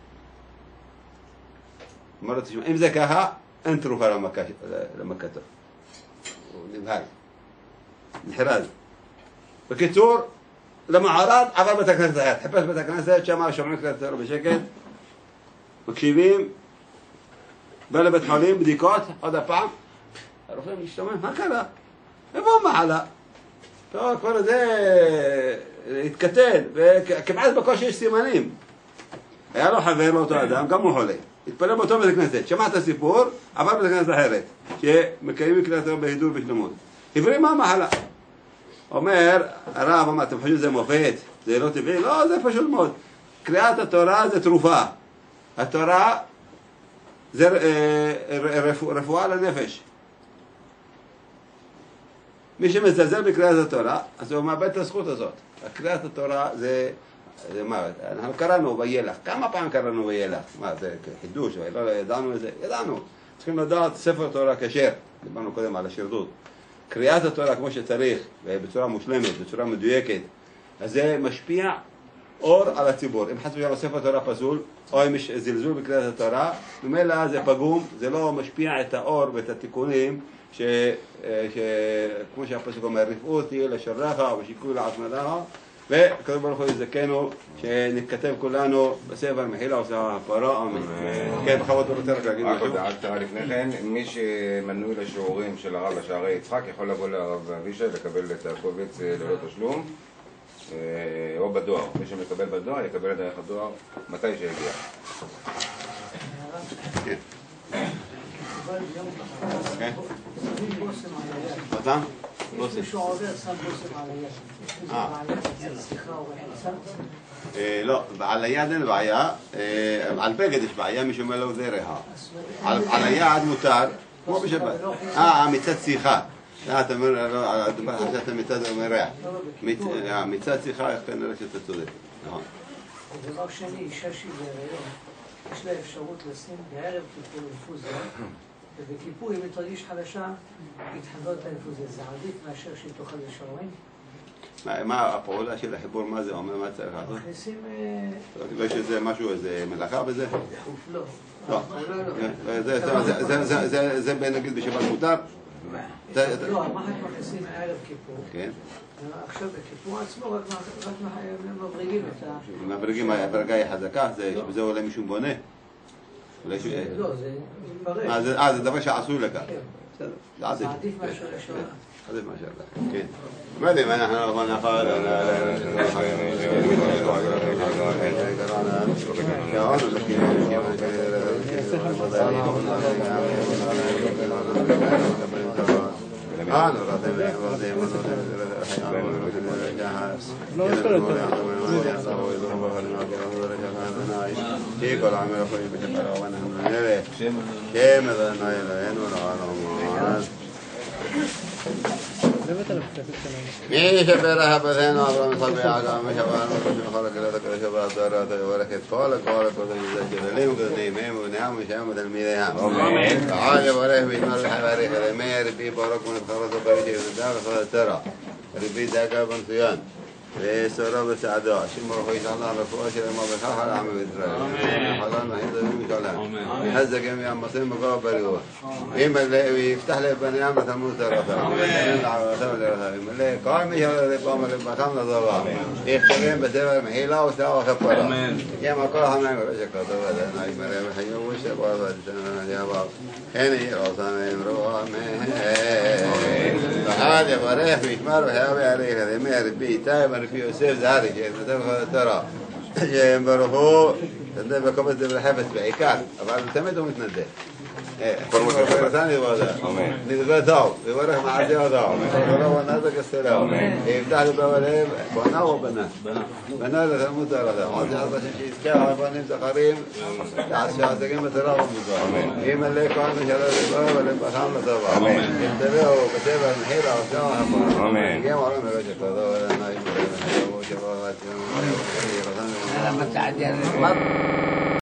S1: אומר לו, תשמע, אם זה ככה, אין תרופה למכתו. הוא נבהל, נחרז. בקיצור, למערד עבר בית הכנסת אחר. חיפש בית הכנסת, שמה שומעים קריאת התורה בשקט, מקשיבים, בא לבית חולים, בדיקות, עוד הפעם, הרופא משתומם, מה קרה? איפה המחלה? טוב, כבר זה התקטן, וכמעט בקושי יש סימנים. היה לו חבר לאותו אדם, גם הוא חולה. התפלל באותו בית הכנסת, שמע את הסיפור, עבר בית הכנסת אחרת, שמקיימים קריאת התורה בהידור בשלמות. הבריא מה המחלה? אומר, הרב אמר, אתם חושבים שזה מופת? זה לא טבעי? לא, זה פשוט מאוד. קריאת התורה זה תרופה. התורה זה רפואה לנפש. מי שמזלזל בקריאת התורה, אז הוא מאבד את הזכות הזאת. קריאת התורה זה, זה מה, אנחנו קראנו וילך. כמה פעמים קראנו וילך? מה, זה חידוש, לא ידענו את זה? ידענו. צריכים לדעת ספר תורה כשר. דיברנו קודם על השרדות. קריאת התורה כמו שצריך, בצורה מושלמת, בצורה מדויקת, אז זה משפיע אור על הציבור. אם חס ושלום ספר תורה פסול, או אם יש זלזול בקריאת התורה, ממילא זה פגום, זה לא משפיע את האור ואת התיקונים, ש... ש... כמו שהפסוק אומר, רפאות תהיה לשרלך ושיקוי לעצמך, וכתוב ברוך הוא יזכנו, שנתכתב כולנו בספר מחילה עושה הפרה, אמן. כן, בכבוד הוא רוצה רק להגיד משהו.
S5: רק עוד קצרה לפני כן, מי שמנוי לשיעורים של הרב השערי יצחק יכול לבוא לרב אבישי לקבל את הקובץ ללא תשלום, או בדואר. מי שמקבל בדואר יקבל את דרך הדואר מתי שיגיע.
S1: כן.
S4: שמים בושם על היד.
S1: אותם?
S4: יש מישהו עובר, שם בושם על היד. יש
S1: אה.
S4: בעיה, סליחה או רחיצה.
S1: לא, על היד אין בעיה, על בגד יש בעיה, מי שאומר לו זה רעה. על היד מותר, כמו בשבת. אה, מצד שיחה. אתה אומר, אתה מצד מרע. מצד שיחה, כנראה שאתה צודק. נכון.
S4: ודבר שני, אישה שהיא בהיריון, יש לה אפשרות לשים בערב כיפור אינפוזיה, ובכיפור אם היא תרגיש חלשה, היא תחדוד את האינפוזיה. זה עדיף מאשר שהיא תאכל לשעורים.
S1: מה הפעולה של החיבור, מה זה אומר, מה צריך לעשות?
S4: מכניסים...
S1: לא יש איזה משהו, איזה מלאכה בזה?
S4: לא.
S1: לא. זה נגיד בשבת מותר?
S4: לא, מה הם מכניסים ערב כיפור?
S1: כן.
S4: עכשיו בכיפור עצמו רק מבריגים את ה...
S1: מבריגים, הברגה היא חזקה, שבזה עולה מישהו בונה?
S4: לא, זה מתפרק.
S1: אה, זה דבר שעשוי לכך.
S4: כן.
S1: זה עדיף.
S4: זה עדיף מאשר לשעורים.
S1: עדיף מאשר לכך, כן. מה יודעים, אנחנו נפל... מי שברך בזנו אברהם יצחק ויעקב מי שברך מי שברך כלת כל שברך דורות ויברך את כל הכל הכל גדולים גדולים הם ובניהם ושהם ותלמידיהם ועל יברך ויתמר וחבריך ולמי רבי ברוק ונבחרתו ברישי ונדע וכל התרא רבי דאגה בנציון וסורו בסעדו השם ברוך הוא ישלח רפואה של אמו בכך על העם בישראל חלון וחיד אביב ושלם יחזק הם יעמסים בכל בריאות ויפתח לבניהם לתלמוד תורתו ומלא כל מי שעולה לפעם ולבחם לזרוע יכתבים בספר מחילה ושאה וכפרה ימה כל חמיים ורשק כתוב עלינו ימרא וחיוב ושבוע ותשנה יבוא הנה ירוסם רוח מהם ועד יברך וישמר וחיוב יעריך ימי רבי טייב רבי יוסף זהרי שנתן לך תורה שהם ברוך הוא תנדב בקומץ דבר חפץ בעיקר אבל תמיד הוא מתנדב נדבר טוב וברך מעשה טוב ולא ונזק הסלם יפתח לבא ולב בנה או בנה? בנה לתלמוד תורתו עוד שעד השם שיזכה הרבנים זכרים שעסקים בתורה ובמצוות וימלא כל מי שלא לבא ולבחם לטובה ימתבהו בספר מחילה ושם החפרה יגיע מעולם מרשת כתוב ולנה ימלא וחייבו שבוע ועציון